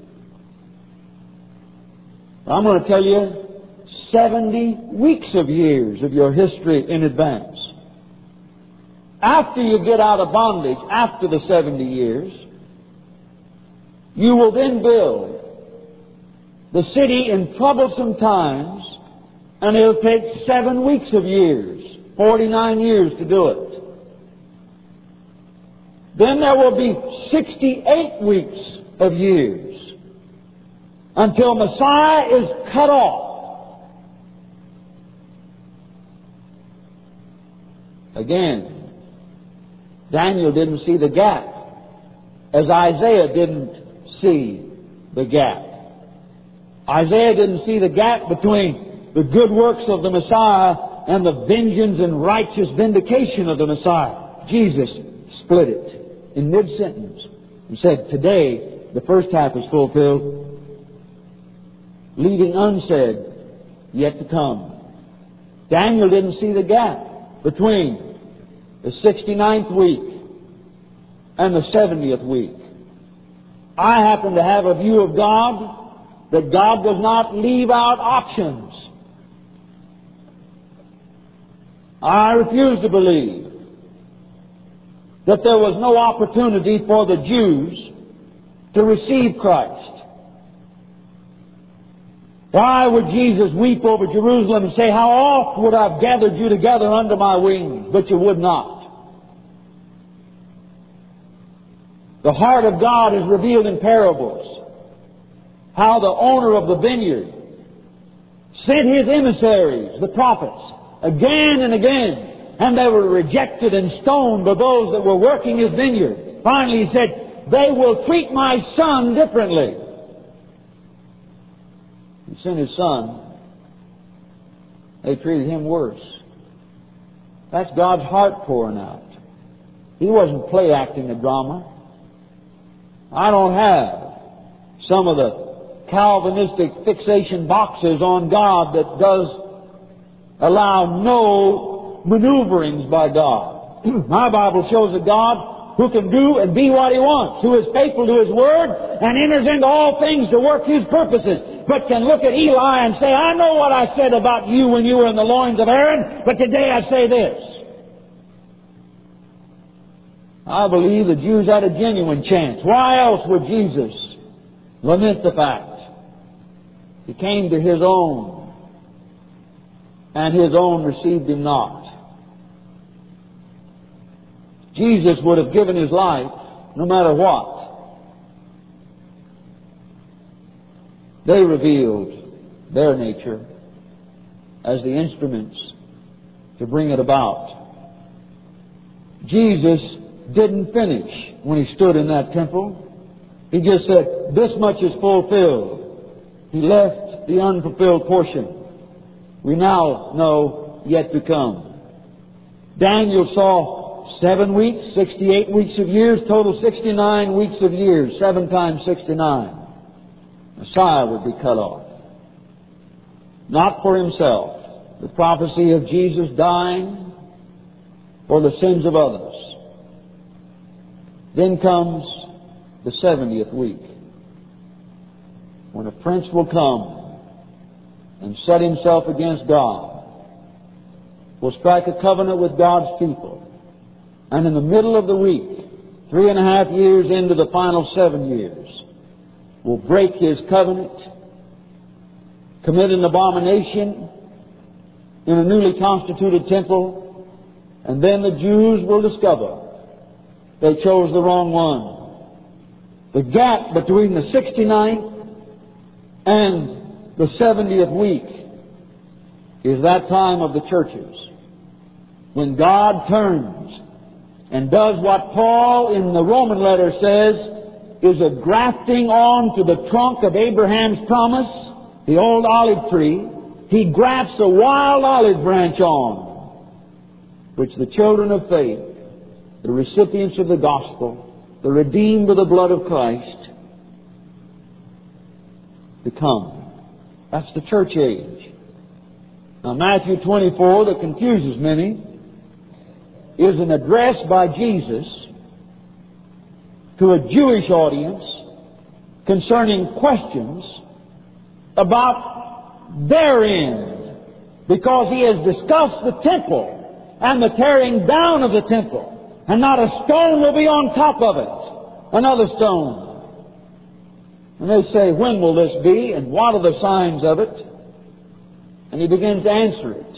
I'm going to tell you 70 weeks of years of your history in advance. After you get out of bondage, after the 70 years, you will then build the city in troublesome times, and it'll take 7 weeks of years, 49 years to do it. Then there will be 68 weeks of years until Messiah is cut off. Again, Daniel didn't see the gap, as Isaiah didn't see the gap. Isaiah didn't see the gap between the good works of the Messiah and the vengeance and righteous vindication of the Messiah. Jesus split it in mid-sentence and said, "Today, the first half is fulfilled, leaving unsaid, yet to come." Daniel didn't see the gap between the 69th week and the 70th week. I happen to have a view of God that God does not leave out options. I refuse to believe that there was no opportunity for the Jews to receive Christ. Why would Jesus weep over Jerusalem and say, "How oft would I have gathered you together under my wings, but you would not"? The heart of God is revealed in parables. How the owner of the vineyard sent his emissaries, the prophets, again and again, and they were rejected and stoned by those that were working his vineyard. Finally he said, "They will treat my son differently." He sent his son They treated him worse. That's God's heart pouring out. He wasn't play acting a drama. I don't have some of the Calvinistic fixation boxes on God that does allow no maneuverings by God. My Bible shows a God who can do and be what He wants, who is faithful to His Word and enters into all things to work His purposes, but can look at Eli and say, I know what I said about you when you were in the loins of Aaron, but today I say this. I believe the Jews had a genuine chance. Why else would Jesus lament the fact? He came to His own, and His own received Him not. Jesus would have given His life no matter what. They revealed their nature as the instruments to bring it about. Jesus didn't finish when He stood in that temple. He just said, this much is fulfilled. He left the unfulfilled portion. We now know yet to come. Daniel saw 7 weeks, 68 weeks of years, total 69 weeks of years, 7 times 69. Messiah would be cut off. Not for Himself. The prophecy of Jesus dying for the sins of others. Then comes the 70th week, when a prince will come and set himself against God, will strike a covenant with God's people, and in the middle of the week, 3.5 years into the final 7 years, will break His covenant, commit an abomination in a newly constituted temple, and then the Jews will discover they chose the wrong one. The gap between the 69th and the 70th week is that time of the churches, when God turns and does what Paul in the Roman letter says is a grafting on to the trunk of Abraham's promise, the old olive tree. He grafts a wild olive branch on, which the children of faith, the recipients of the gospel, the redeemed of the blood of Christ, become. That's the church age. Now, Matthew 24, that confuses many, is an address by Jesus to a Jewish audience concerning questions about their end, because He has discussed the temple and the tearing down of the temple. And not a stone will be on top of it. Another stone. And they say, when will this be? And what are the signs of it? And He begins to answer it.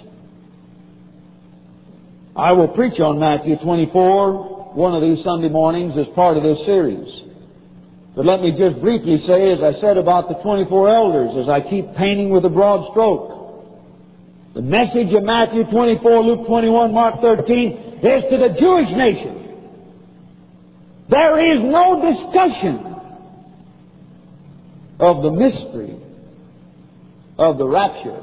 I will preach on Matthew 24 one of these Sunday mornings as part of this series. But let me just briefly say, as I said about the 24 elders, as I keep painting with a broad stroke, the message of Matthew 24, Luke 21, Mark 13, is to the Jewish nation. There is no discussion of the mystery of the rapture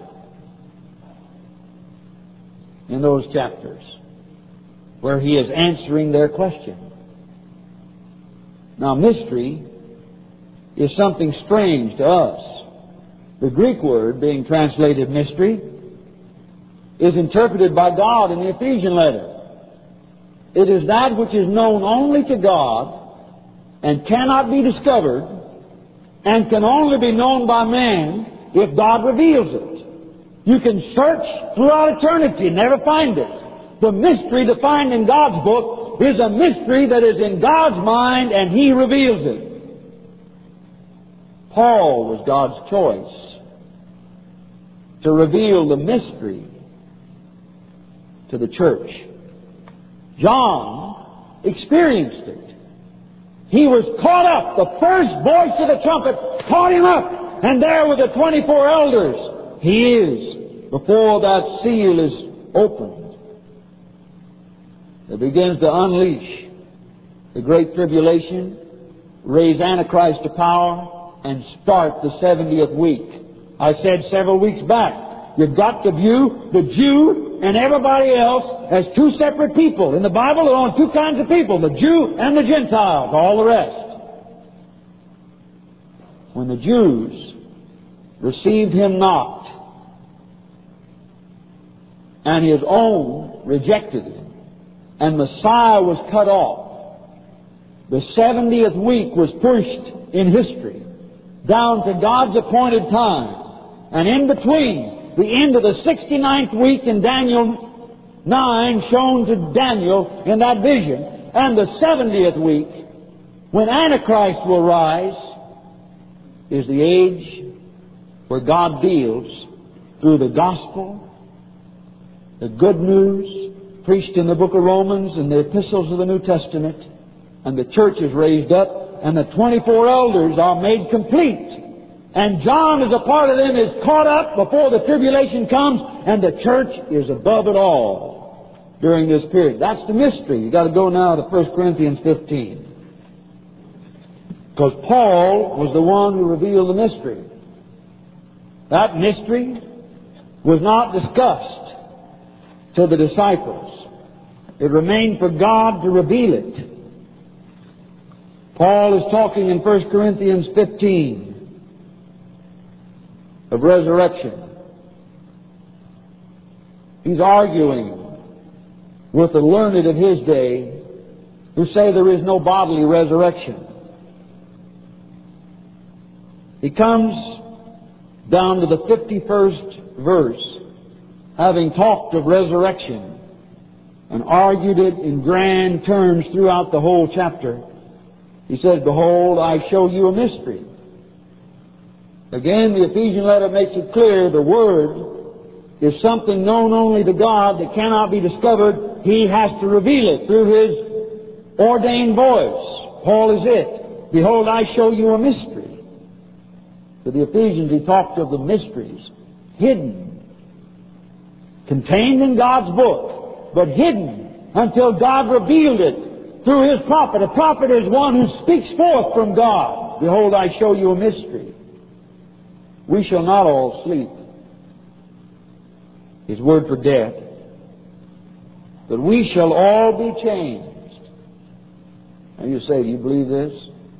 in those chapters where He is answering their question. Now, mystery is something strange to us. The Greek word being translated mystery is interpreted by God in the Ephesian letter. It is that which is known only to God and cannot be discovered and can only be known by man if God reveals it. You can search throughout eternity and never find it. The mystery defined in God's book is a mystery that is in God's mind and He reveals it. Paul was God's choice to reveal the mystery to the church. John experienced it. He was caught up. The first voice of the trumpet caught him up. And there were the 24 elders. He is, before that seal is opened, it begins to unleash the great tribulation, raise Antichrist to power, and start the 70th week. I said several weeks back You've got to view the Jew and everybody else as two separate people. In the Bible, there are only two kinds of people, the Jew and the Gentiles, all the rest. When the Jews received Him not, and His own rejected Him, and Messiah was cut off, the 70th week was pushed in history down to God's appointed time. And in between the end of the 69th week in Daniel 9 shown to Daniel in that vision, and the 70th week when Antichrist will rise, is the age where God deals through the gospel, the good news preached in the book of Romans and the epistles of the New Testament, and the church is raised up, and the 24 elders are made complete. And John, as a part of them, is caught up before the tribulation comes, and the church is above it all during this period. That's the mystery. You've got to go now to 1 Corinthians 15. Because Paul was the one who revealed the mystery. That mystery was not discussed to the disciples. It remained for God to reveal it. Paul is talking in 1 Corinthians 15 of resurrection. He's arguing with the learned of his day who say there is no bodily resurrection. He comes down to the 51st verse, having talked of resurrection and argued it in grand terms throughout the whole chapter. He says, "Behold, I show you a mystery." Again, the Ephesian letter makes it clear the Word is something known only to God that cannot be discovered. He has to reveal it through His ordained voice. Paul is it. "Behold, I show you a mystery." To the Ephesians, he talked of the mysteries hidden, contained in God's book, but hidden until God revealed it through His prophet. A prophet is one who speaks forth from God. "Behold, I show you a mystery. We shall not all sleep." His word for death. "But we shall all be changed." And you say, do you believe this?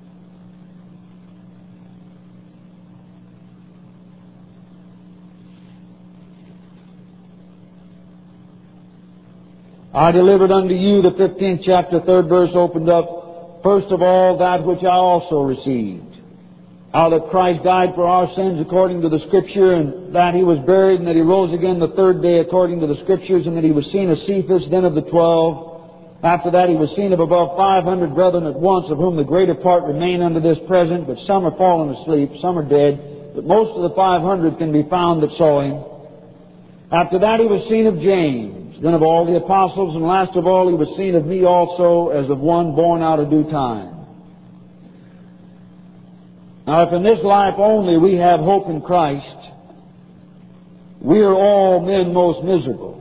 "I delivered unto you," the 15th chapter, 3rd verse opened up, "first of all that which I also received. How that Christ died for our sins according to the Scripture, and that He was buried, and that He rose again the third day according to the Scriptures, and that He was seen of Cephas, then of the 12. After that He was seen of above 500 brethren at once, of whom the greater part remain unto this present, but some are fallen asleep, some are dead, but most of the 500 can be found that saw Him. After that He was seen of James, then of all the apostles, and last of all He was seen of me also, as of one born out of due time. Now, if in this life only we have hope in Christ, we are all men most miserable.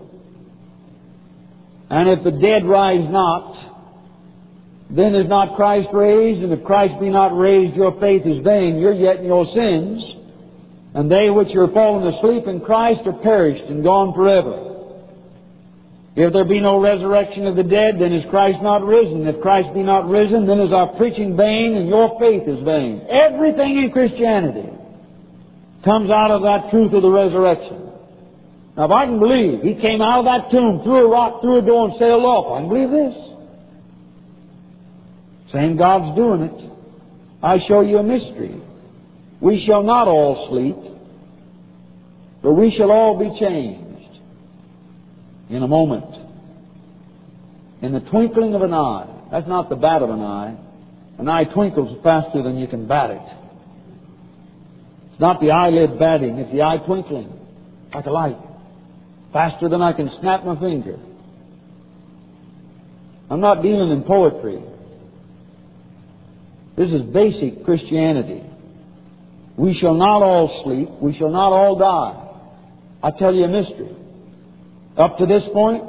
And if the dead rise not, then is not Christ raised? And if Christ be not raised, your faith is vain. You're yet in your sins. And they which are fallen asleep in Christ are perished and gone forever. If there be no resurrection of the dead, then is Christ not risen. If Christ be not risen, then is our preaching vain, and your faith is vain." Everything in Christianity comes out of that truth of the resurrection. Now, if I can believe He came out of that tomb, threw a rock through a door, and sailed off, I can believe this. Same God's doing it. "I show you a mystery. We shall not all sleep, but we shall all be changed. In a moment. In the twinkling of an eye." That's not the bat of an eye. An eye twinkles faster than you can bat it. It's not the eyelid batting, it's the eye twinkling. Like a light. Faster than I can snap my finger. I'm not dealing in poetry. This is basic Christianity. We shall not all sleep. We shall not all die. I tell you a mystery. Up to this point,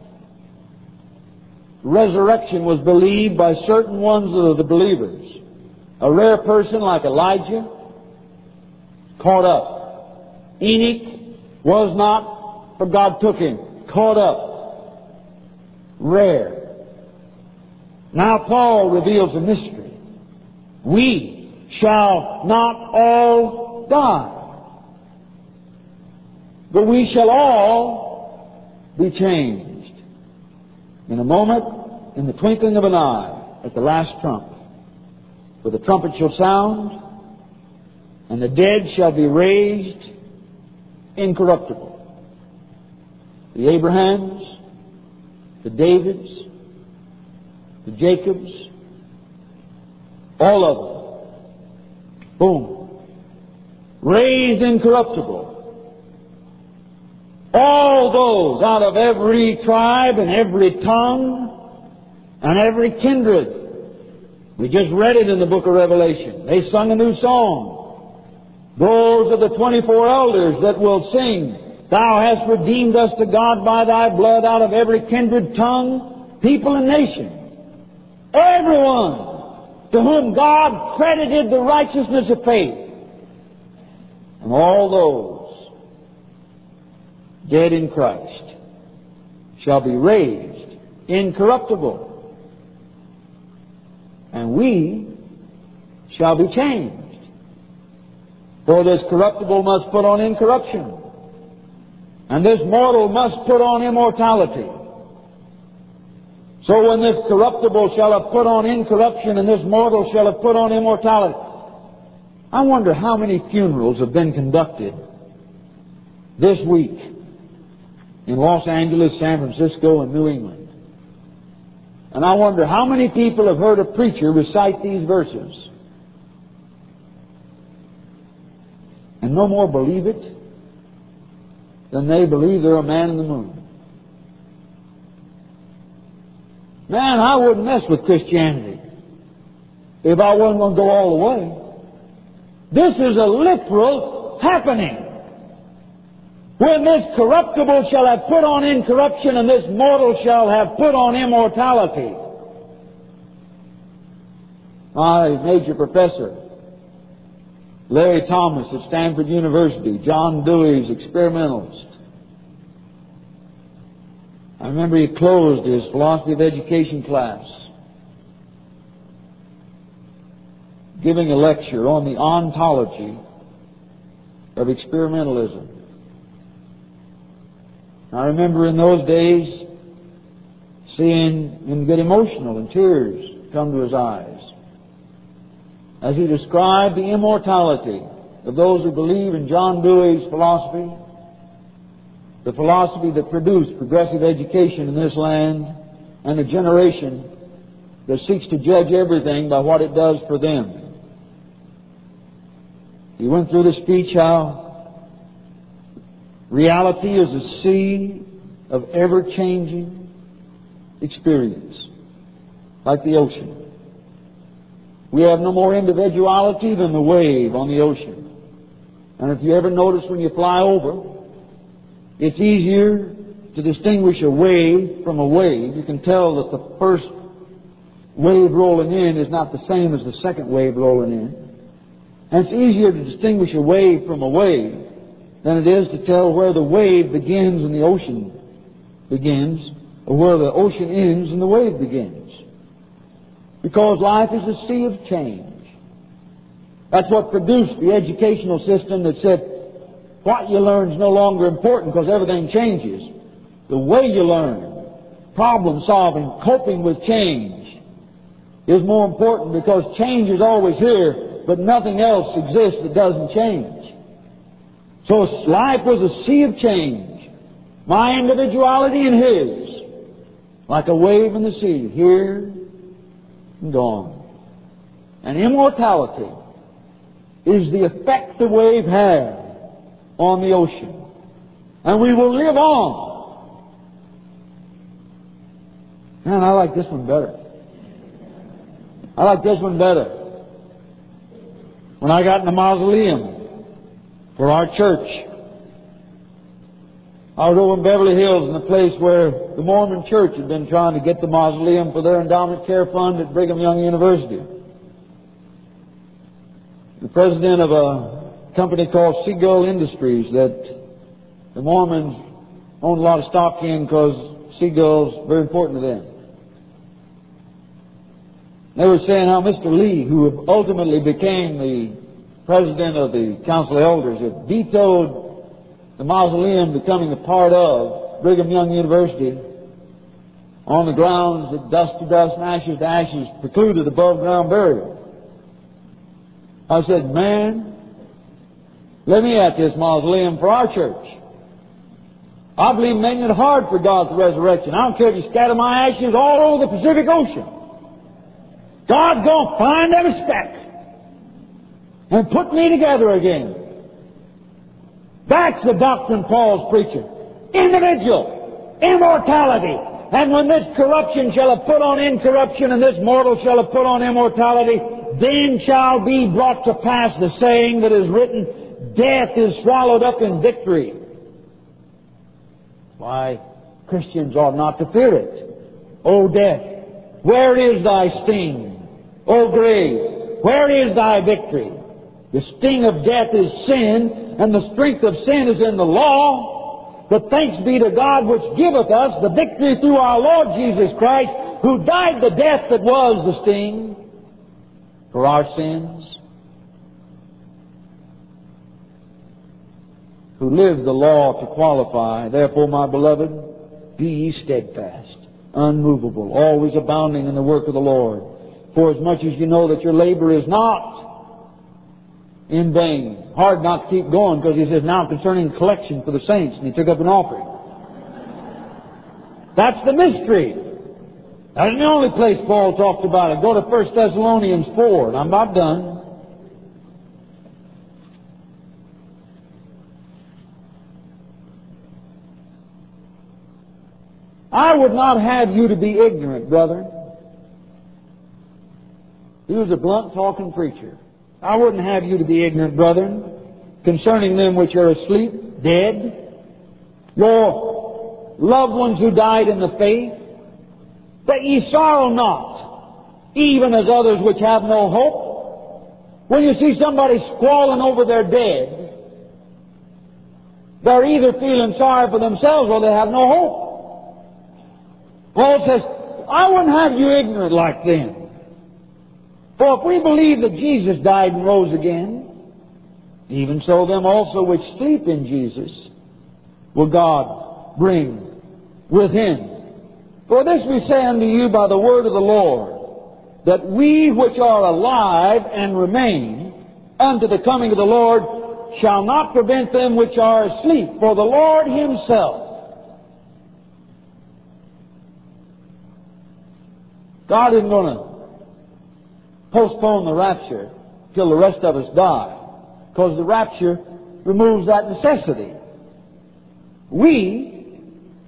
resurrection was believed by certain ones of the believers. A rare person like Elijah, caught up. Enoch Was not, for God took him. Caught up. Rare. Now Paul reveals a mystery. We shall not all die, but we shall all be changed. In a moment, in the twinkling of an eye, at the last trump. For the trumpet shall sound, and the dead shall be raised incorruptible. The Abrahams, the Davids, the Jacobs, all of them, boom, raised incorruptible. All those out of every tribe and every tongue and every kindred. We just read it in the book of Revelation. They sung a new song. Those are the 24 elders that will sing, Thou hast redeemed us to God by Thy blood out of every kindred, tongue, people, and nation. Everyone to whom God credited the righteousness of faith. And all those dead in Christ shall be raised incorruptible. And we shall be changed. For this corruptible must put on incorruption, and this mortal must put on immortality. So when this corruptible shall have put on incorruption, and this mortal shall have put on immortality. I wonder how many funerals have been conducted this week in Los Angeles, San Francisco, and New England. And I wonder how many people have heard a preacher recite these verses and no more believe it than they believe they're a man in the moon. Man, I wouldn't mess with Christianity if I wasn't going to go all the way. This is a literal happening. When this corruptible shall have put on incorruption, and this mortal shall have put on immortality. My major professor, Larry Thomas at Stanford University, John Dewey's experimentalist. I remember he closed his philosophy of education class giving a lecture on the ontology of experimentalism. I remember in those days seeing him get emotional and tears come to his eyes as he described the immortality of those who believe in John Dewey's philosophy, the philosophy that produced progressive education in this land, and a generation that seeks to judge everything by what it does for them. He went through the speech how reality is a sea of ever-changing experience, like the ocean. We have no more individuality than the wave on the ocean. And if you ever notice when you fly over, it's easier to distinguish a wave from a wave. You can tell that the first wave rolling in is not the same as the second wave rolling in. And it's easier to distinguish a wave from a wave than it is to tell where the wave begins and the ocean begins, or where the ocean ends and the wave begins. Because life is a sea of change. That's what produced the educational system that said what you learn is no longer important because everything changes. The way you learn, problem solving, coping with change is more important because change is always here, but nothing else exists that doesn't change. So life was a sea of change. My individuality and his, like a wave in the sea, here and gone. And immortality is the effect the wave has on the ocean. And we will live on. Man, I like this one better. I like this one better. When I got in the mausoleum for our church, I was over in Beverly Hills in the place where the Mormon Church had been trying to get the mausoleum for their endowment care fund at Brigham Young University. The president of a company called Seagull Industries that the Mormons owned a lot of stock in because seagulls were very important to them. They were saying how Mr. Lee, who ultimately became the president of the Council of Elders, had vetoed the mausoleum becoming a part of Brigham Young University on the grounds that dust to dust and ashes to ashes precluded above ground burial. I said, man, let me at this mausoleum for our church. I believe in making it hard for God's resurrection. I don't care if you scatter my ashes all over the Pacific Ocean. God's going to find them a speck and put me together again. That's the doctrine Paul's preaching. Individual immortality. And when this corruption shall have put on incorruption, and this mortal shall have put on immortality, then shall be brought to pass the saying that is written, death is swallowed up in victory. Why, Christians ought not to fear it. O death, where is thy sting? O grave, where is thy victory? The sting of death is sin, and the strength of sin is in the law. But thanks be to God which giveth us the victory through our Lord Jesus Christ, who died the death that was the sting for our sins, who lived the law to qualify. Therefore, my beloved, be ye steadfast, unmovable, always abounding in the work of the Lord. For as much as you know that your labor is not in vain. Hard not to keep going, because he says, now concerning collection for the saints, and he took up an offering. That's the mystery. That isn't the only place Paul talked about it. Go to 1 Thessalonians 4, and I'm about done. I would not have you to be ignorant, brother. He was a blunt talking preacher. I wouldn't have you to be ignorant, brethren, concerning them which are asleep, dead, your loved ones who died in the faith, that ye sorrow not, even as others which have no hope. When you see somebody squalling over their dead, they're either feeling sorry for themselves or they have no hope. Paul says, I wouldn't have you ignorant like them. For if we believe that Jesus died and rose again, even so them also which sleep in Jesus will God bring with Him. For this we say unto you by the word of the Lord, that we which are alive and remain unto the coming of the Lord shall not prevent them which are asleep. For the Lord Himself, God isn't going to postpone the rapture till the rest of us die, because the rapture removes that necessity. We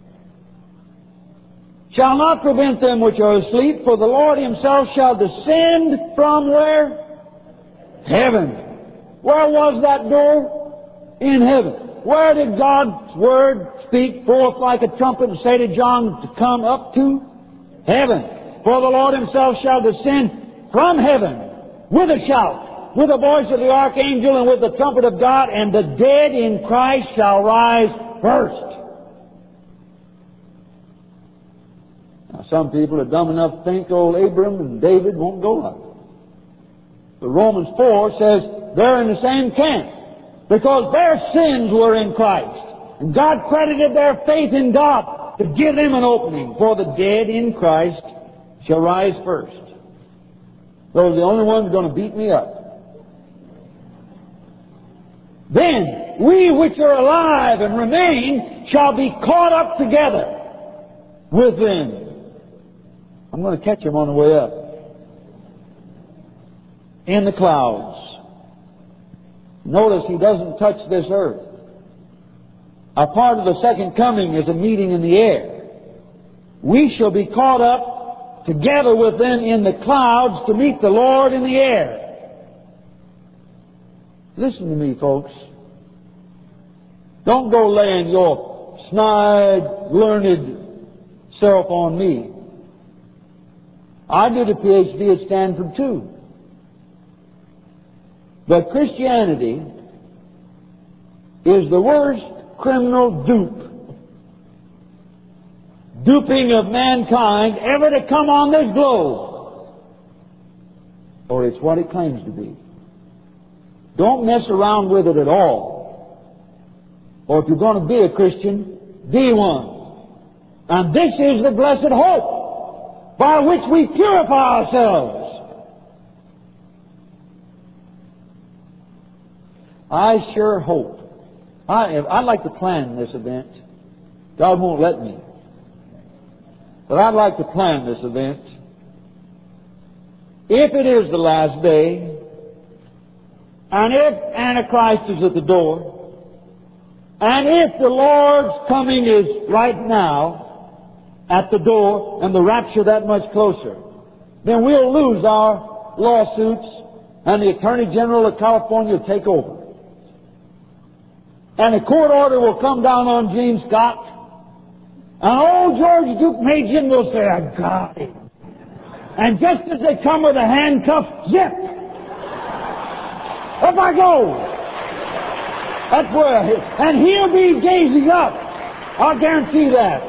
shall not prevent them which are asleep, for the Lord Himself shall descend from where? Heaven. Where was that door? In heaven. Where did God's Word speak forth like a trumpet and say to John to come up to? Heaven. For the Lord Himself shall descend from heaven with a shout, with the voice of the archangel, and with the trumpet of God, and the dead in Christ shall rise first. Now, some people are dumb enough to think old Abram and David won't go up. But Romans 4 says they're in the same camp, because their sins were in Christ, and God credited their faith in God to give them an opening. For the dead in Christ shall rise first. Those are the only ones going to beat me up. Then we which are alive and remain shall be caught up together with them. I'm going to catch them on the way up. In the clouds. Notice He doesn't touch this earth. A part of the second coming is a meeting in the air. We shall be caught up together with them in the clouds to meet the Lord in the air. Listen to me, folks. Don't go laying your snide, learned self on me. I did a PhD at Stanford too. But Christianity is the worst criminal dupe. Duping of mankind ever to come on this globe. Or it's what it claims to be. Don't mess around with it at all. Or if you're going to be a Christian, be one. And this is the blessed hope by which we purify ourselves. I sure hope. I'd like to plan this event. God won't let me. But I'd like to plan this event. If it is the last day, and if Antichrist is at the door, and if the Lord's coming is right now at the door and the rapture that much closer, then we'll lose our lawsuits and the Attorney General of California will take over. And a court order will come down on Gene Scott. And old George Duke Machen will say, I got him. And just as they come with a handcuff, zip! Up I go! That's where, and he'll be gazing up. I'll guarantee that.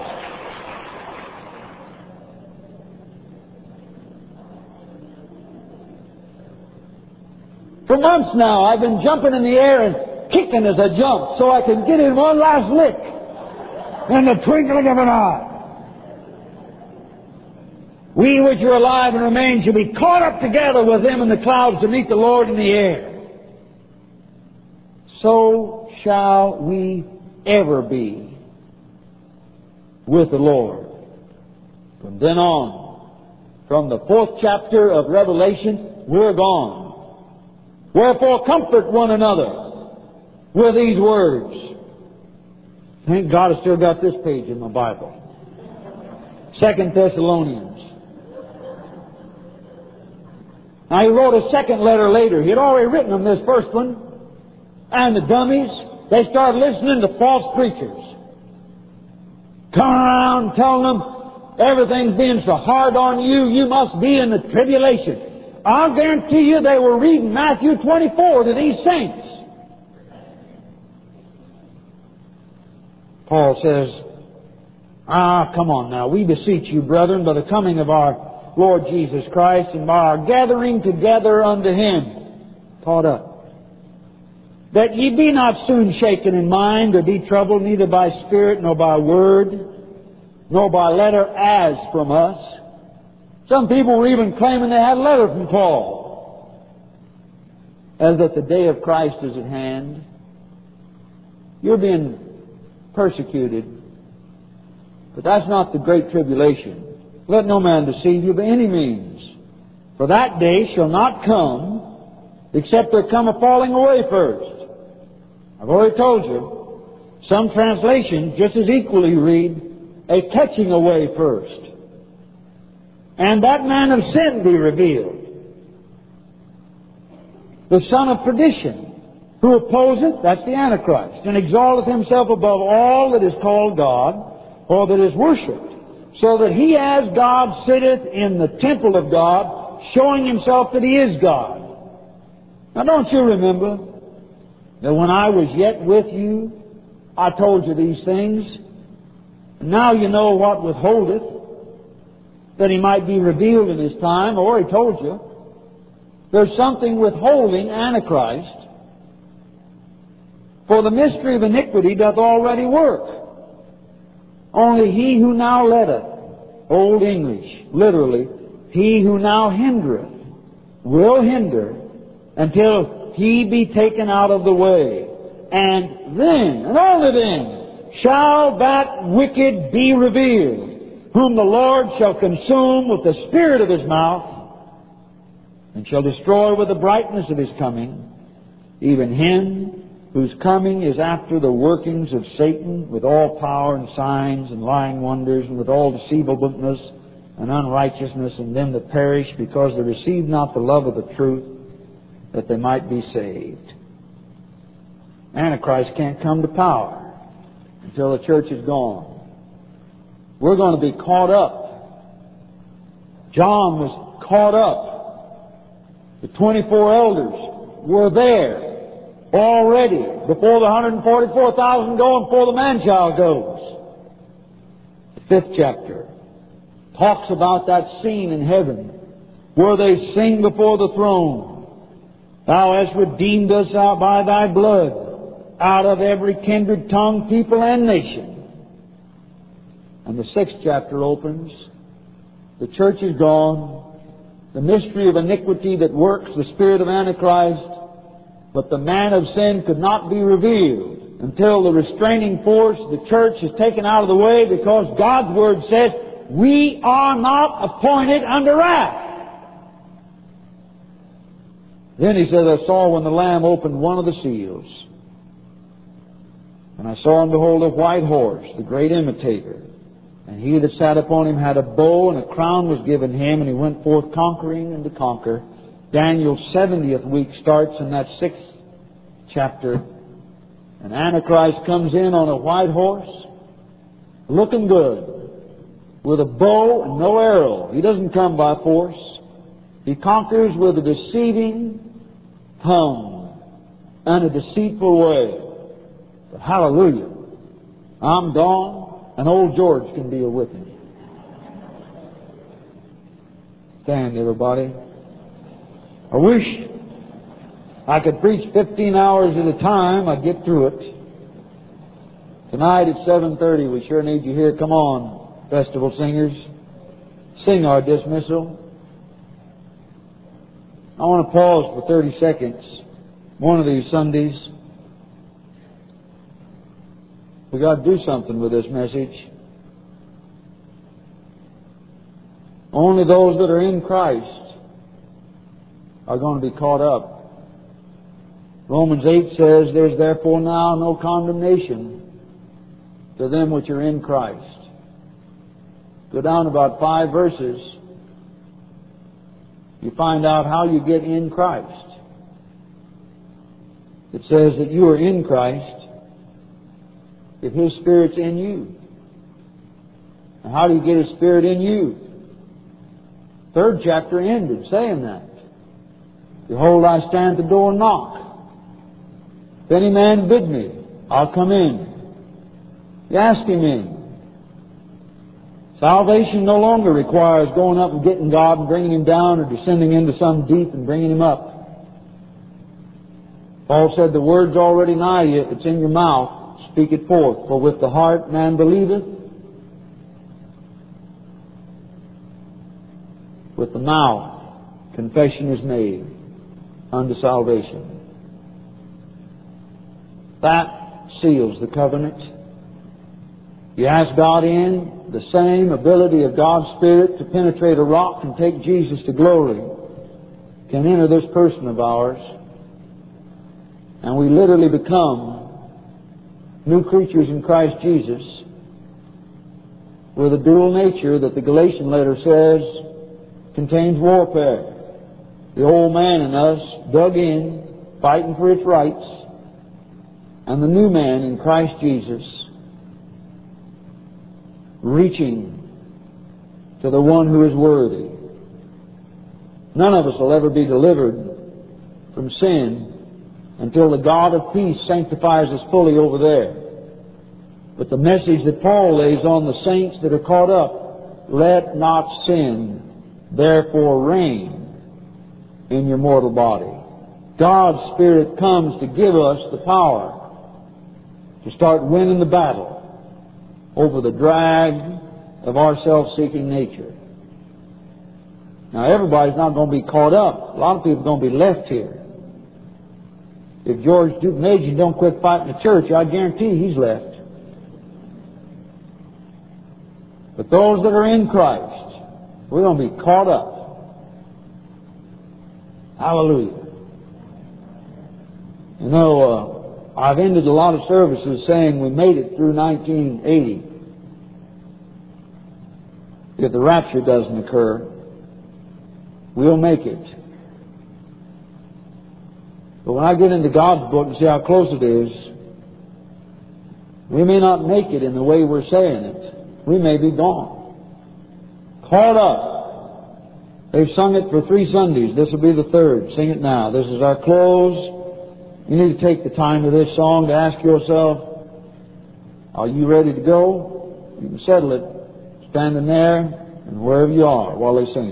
For months now, I've been jumping in the air and kicking as I jump so I can get in one last lick in the twinkling of an eye. We which are alive and remain shall be caught up together with them in the clouds to meet the Lord in the air. So shall we ever be with the Lord. From then on, from the 4th chapter of Revelation, we're gone. Wherefore comfort one another with these words. Thank God I still got this page in my Bible. 2 Thessalonians. Now he wrote a second letter later. He had already written them this first one. And the dummies, they started listening to false preachers. Coming around telling them everything's being so hard on you, you must be in the tribulation. I'll guarantee you they were reading Matthew 24 to these saints. Paul says, come on now, we beseech you, brethren, by the coming of our Lord Jesus Christ and by our gathering together unto Him, caught up, that ye be not soon shaken in mind or be troubled, neither by spirit, nor by word, nor by letter as from us. Some people were even claiming they had a letter from Paul, as that the day of Christ is at hand. You're being persecuted, but that's not the great tribulation. Let no man deceive you by any means, for that day shall not come except there come a falling away first. I've already told you, some translations just as equally read, a catching away first. And that man of sin be revealed, the son of perdition, who opposeth, that's the Antichrist, and exalteth himself above all that is called God, or that is worshipped, so that he as God sitteth in the temple of God, showing himself that he is God. Now don't you remember that when I was yet with you, I told you these things? Now you know what withholdeth, that he might be revealed in his time, or he told you. There's something withholding Antichrist, for the mystery of iniquity doth already work. Only he who now letteth, Old English, literally, he who now hindereth, will hinder until he be taken out of the way. And then, and only then, shall that wicked be revealed, whom the Lord shall consume with the spirit of his mouth, and shall destroy with the brightness of his coming, even him whose coming is after the workings of Satan, with all power and signs and lying wonders, and with all deceivableness and unrighteousness in them that perish, because they receive not the love of the truth, that they might be saved. Antichrist can't come to power until the church is gone. We're going to be caught up. John was caught up. The 24 elders were there. already, before the 144,000 go and before the man-child goes. The 5th chapter talks about that scene in heaven where they sing before the throne, Thou hast redeemed us out by Thy blood out of every kindred, tongue, people, and nation. And the 6th chapter opens. The church is gone. The mystery of iniquity that works, the spirit of Antichrist. But the man of sin could not be revealed until the restraining force, the church, is taken out of the way, because God's Word says, we are not appointed unto wrath. Then he says, I saw when the Lamb opened one of the seals. And I saw and behold a white horse, the great imitator. And he that sat upon him had a bow, and a crown was given him, and he went forth conquering and to conquer. Daniel's 70th week starts in that 6th chapter. And Antichrist comes in on a white horse, looking good, with a bow and no arrow. He doesn't come by force. He conquers with a deceiving tongue and a deceitful way. But hallelujah, I'm gone, and old George can deal with him. Stand, everybody. I wish I could preach 15 hours at a time. I'd get through it. Tonight at 7:30, we sure need you here. Come on, festival singers. Sing our dismissal. I want to pause for 30 seconds. One of these Sundays, we got to do something with this message. Only those that are in Christ are going to be caught up. Romans 8 says, there's therefore now no condemnation to them which are in Christ. Go down about 5 verses, you find out how you get in Christ. It says that you are in Christ if His Spirit's in you. And how do you get His Spirit in you? 3rd chapter ended saying that. Behold, I stand at the door and knock. If any man bid me, I'll come in. You ask Him in. Salvation no longer requires going up and getting God and bringing Him down, or descending into some deep and bringing Him up. Paul said, the word's already nigh you, it's in your mouth, speak it forth. For with the heart man believeth, with the mouth confession is made unto salvation. That seals the covenant. You ask God in, the same ability of God's Spirit to penetrate a rock and take Jesus to glory can enter this person of ours. And we literally become new creatures in Christ Jesus with a dual nature that the Galatian letter says contains warfare. The old man in us dug in, fighting for its rights, and the new man in Christ Jesus reaching to the one who is worthy. None of us will ever be delivered from sin until the God of peace sanctifies us fully over there. But the message that Paul lays on the saints that are caught up, let not sin therefore reign in your mortal body. God's Spirit comes to give us the power to start winning the battle over the drag of our self-seeking nature. Now, everybody's not going to be caught up. A lot of people are going to be left here. If George Duke Major don't quit fighting the church, I guarantee he's left. But those that are in Christ, we're going to be caught up. Hallelujah. You know, I've ended a lot of services saying we made it through 1980. If the rapture doesn't occur, we'll make it. But when I get into God's book and see how close it is, we may not make it in the way we're saying it. We may be gone. Caught up. They've sung it for 3 Sundays. This will be the 3rd. Sing it now. This is our close. You need to take the time of this song to ask yourself, are you ready to go? You can settle it standing there and wherever you are while they sing.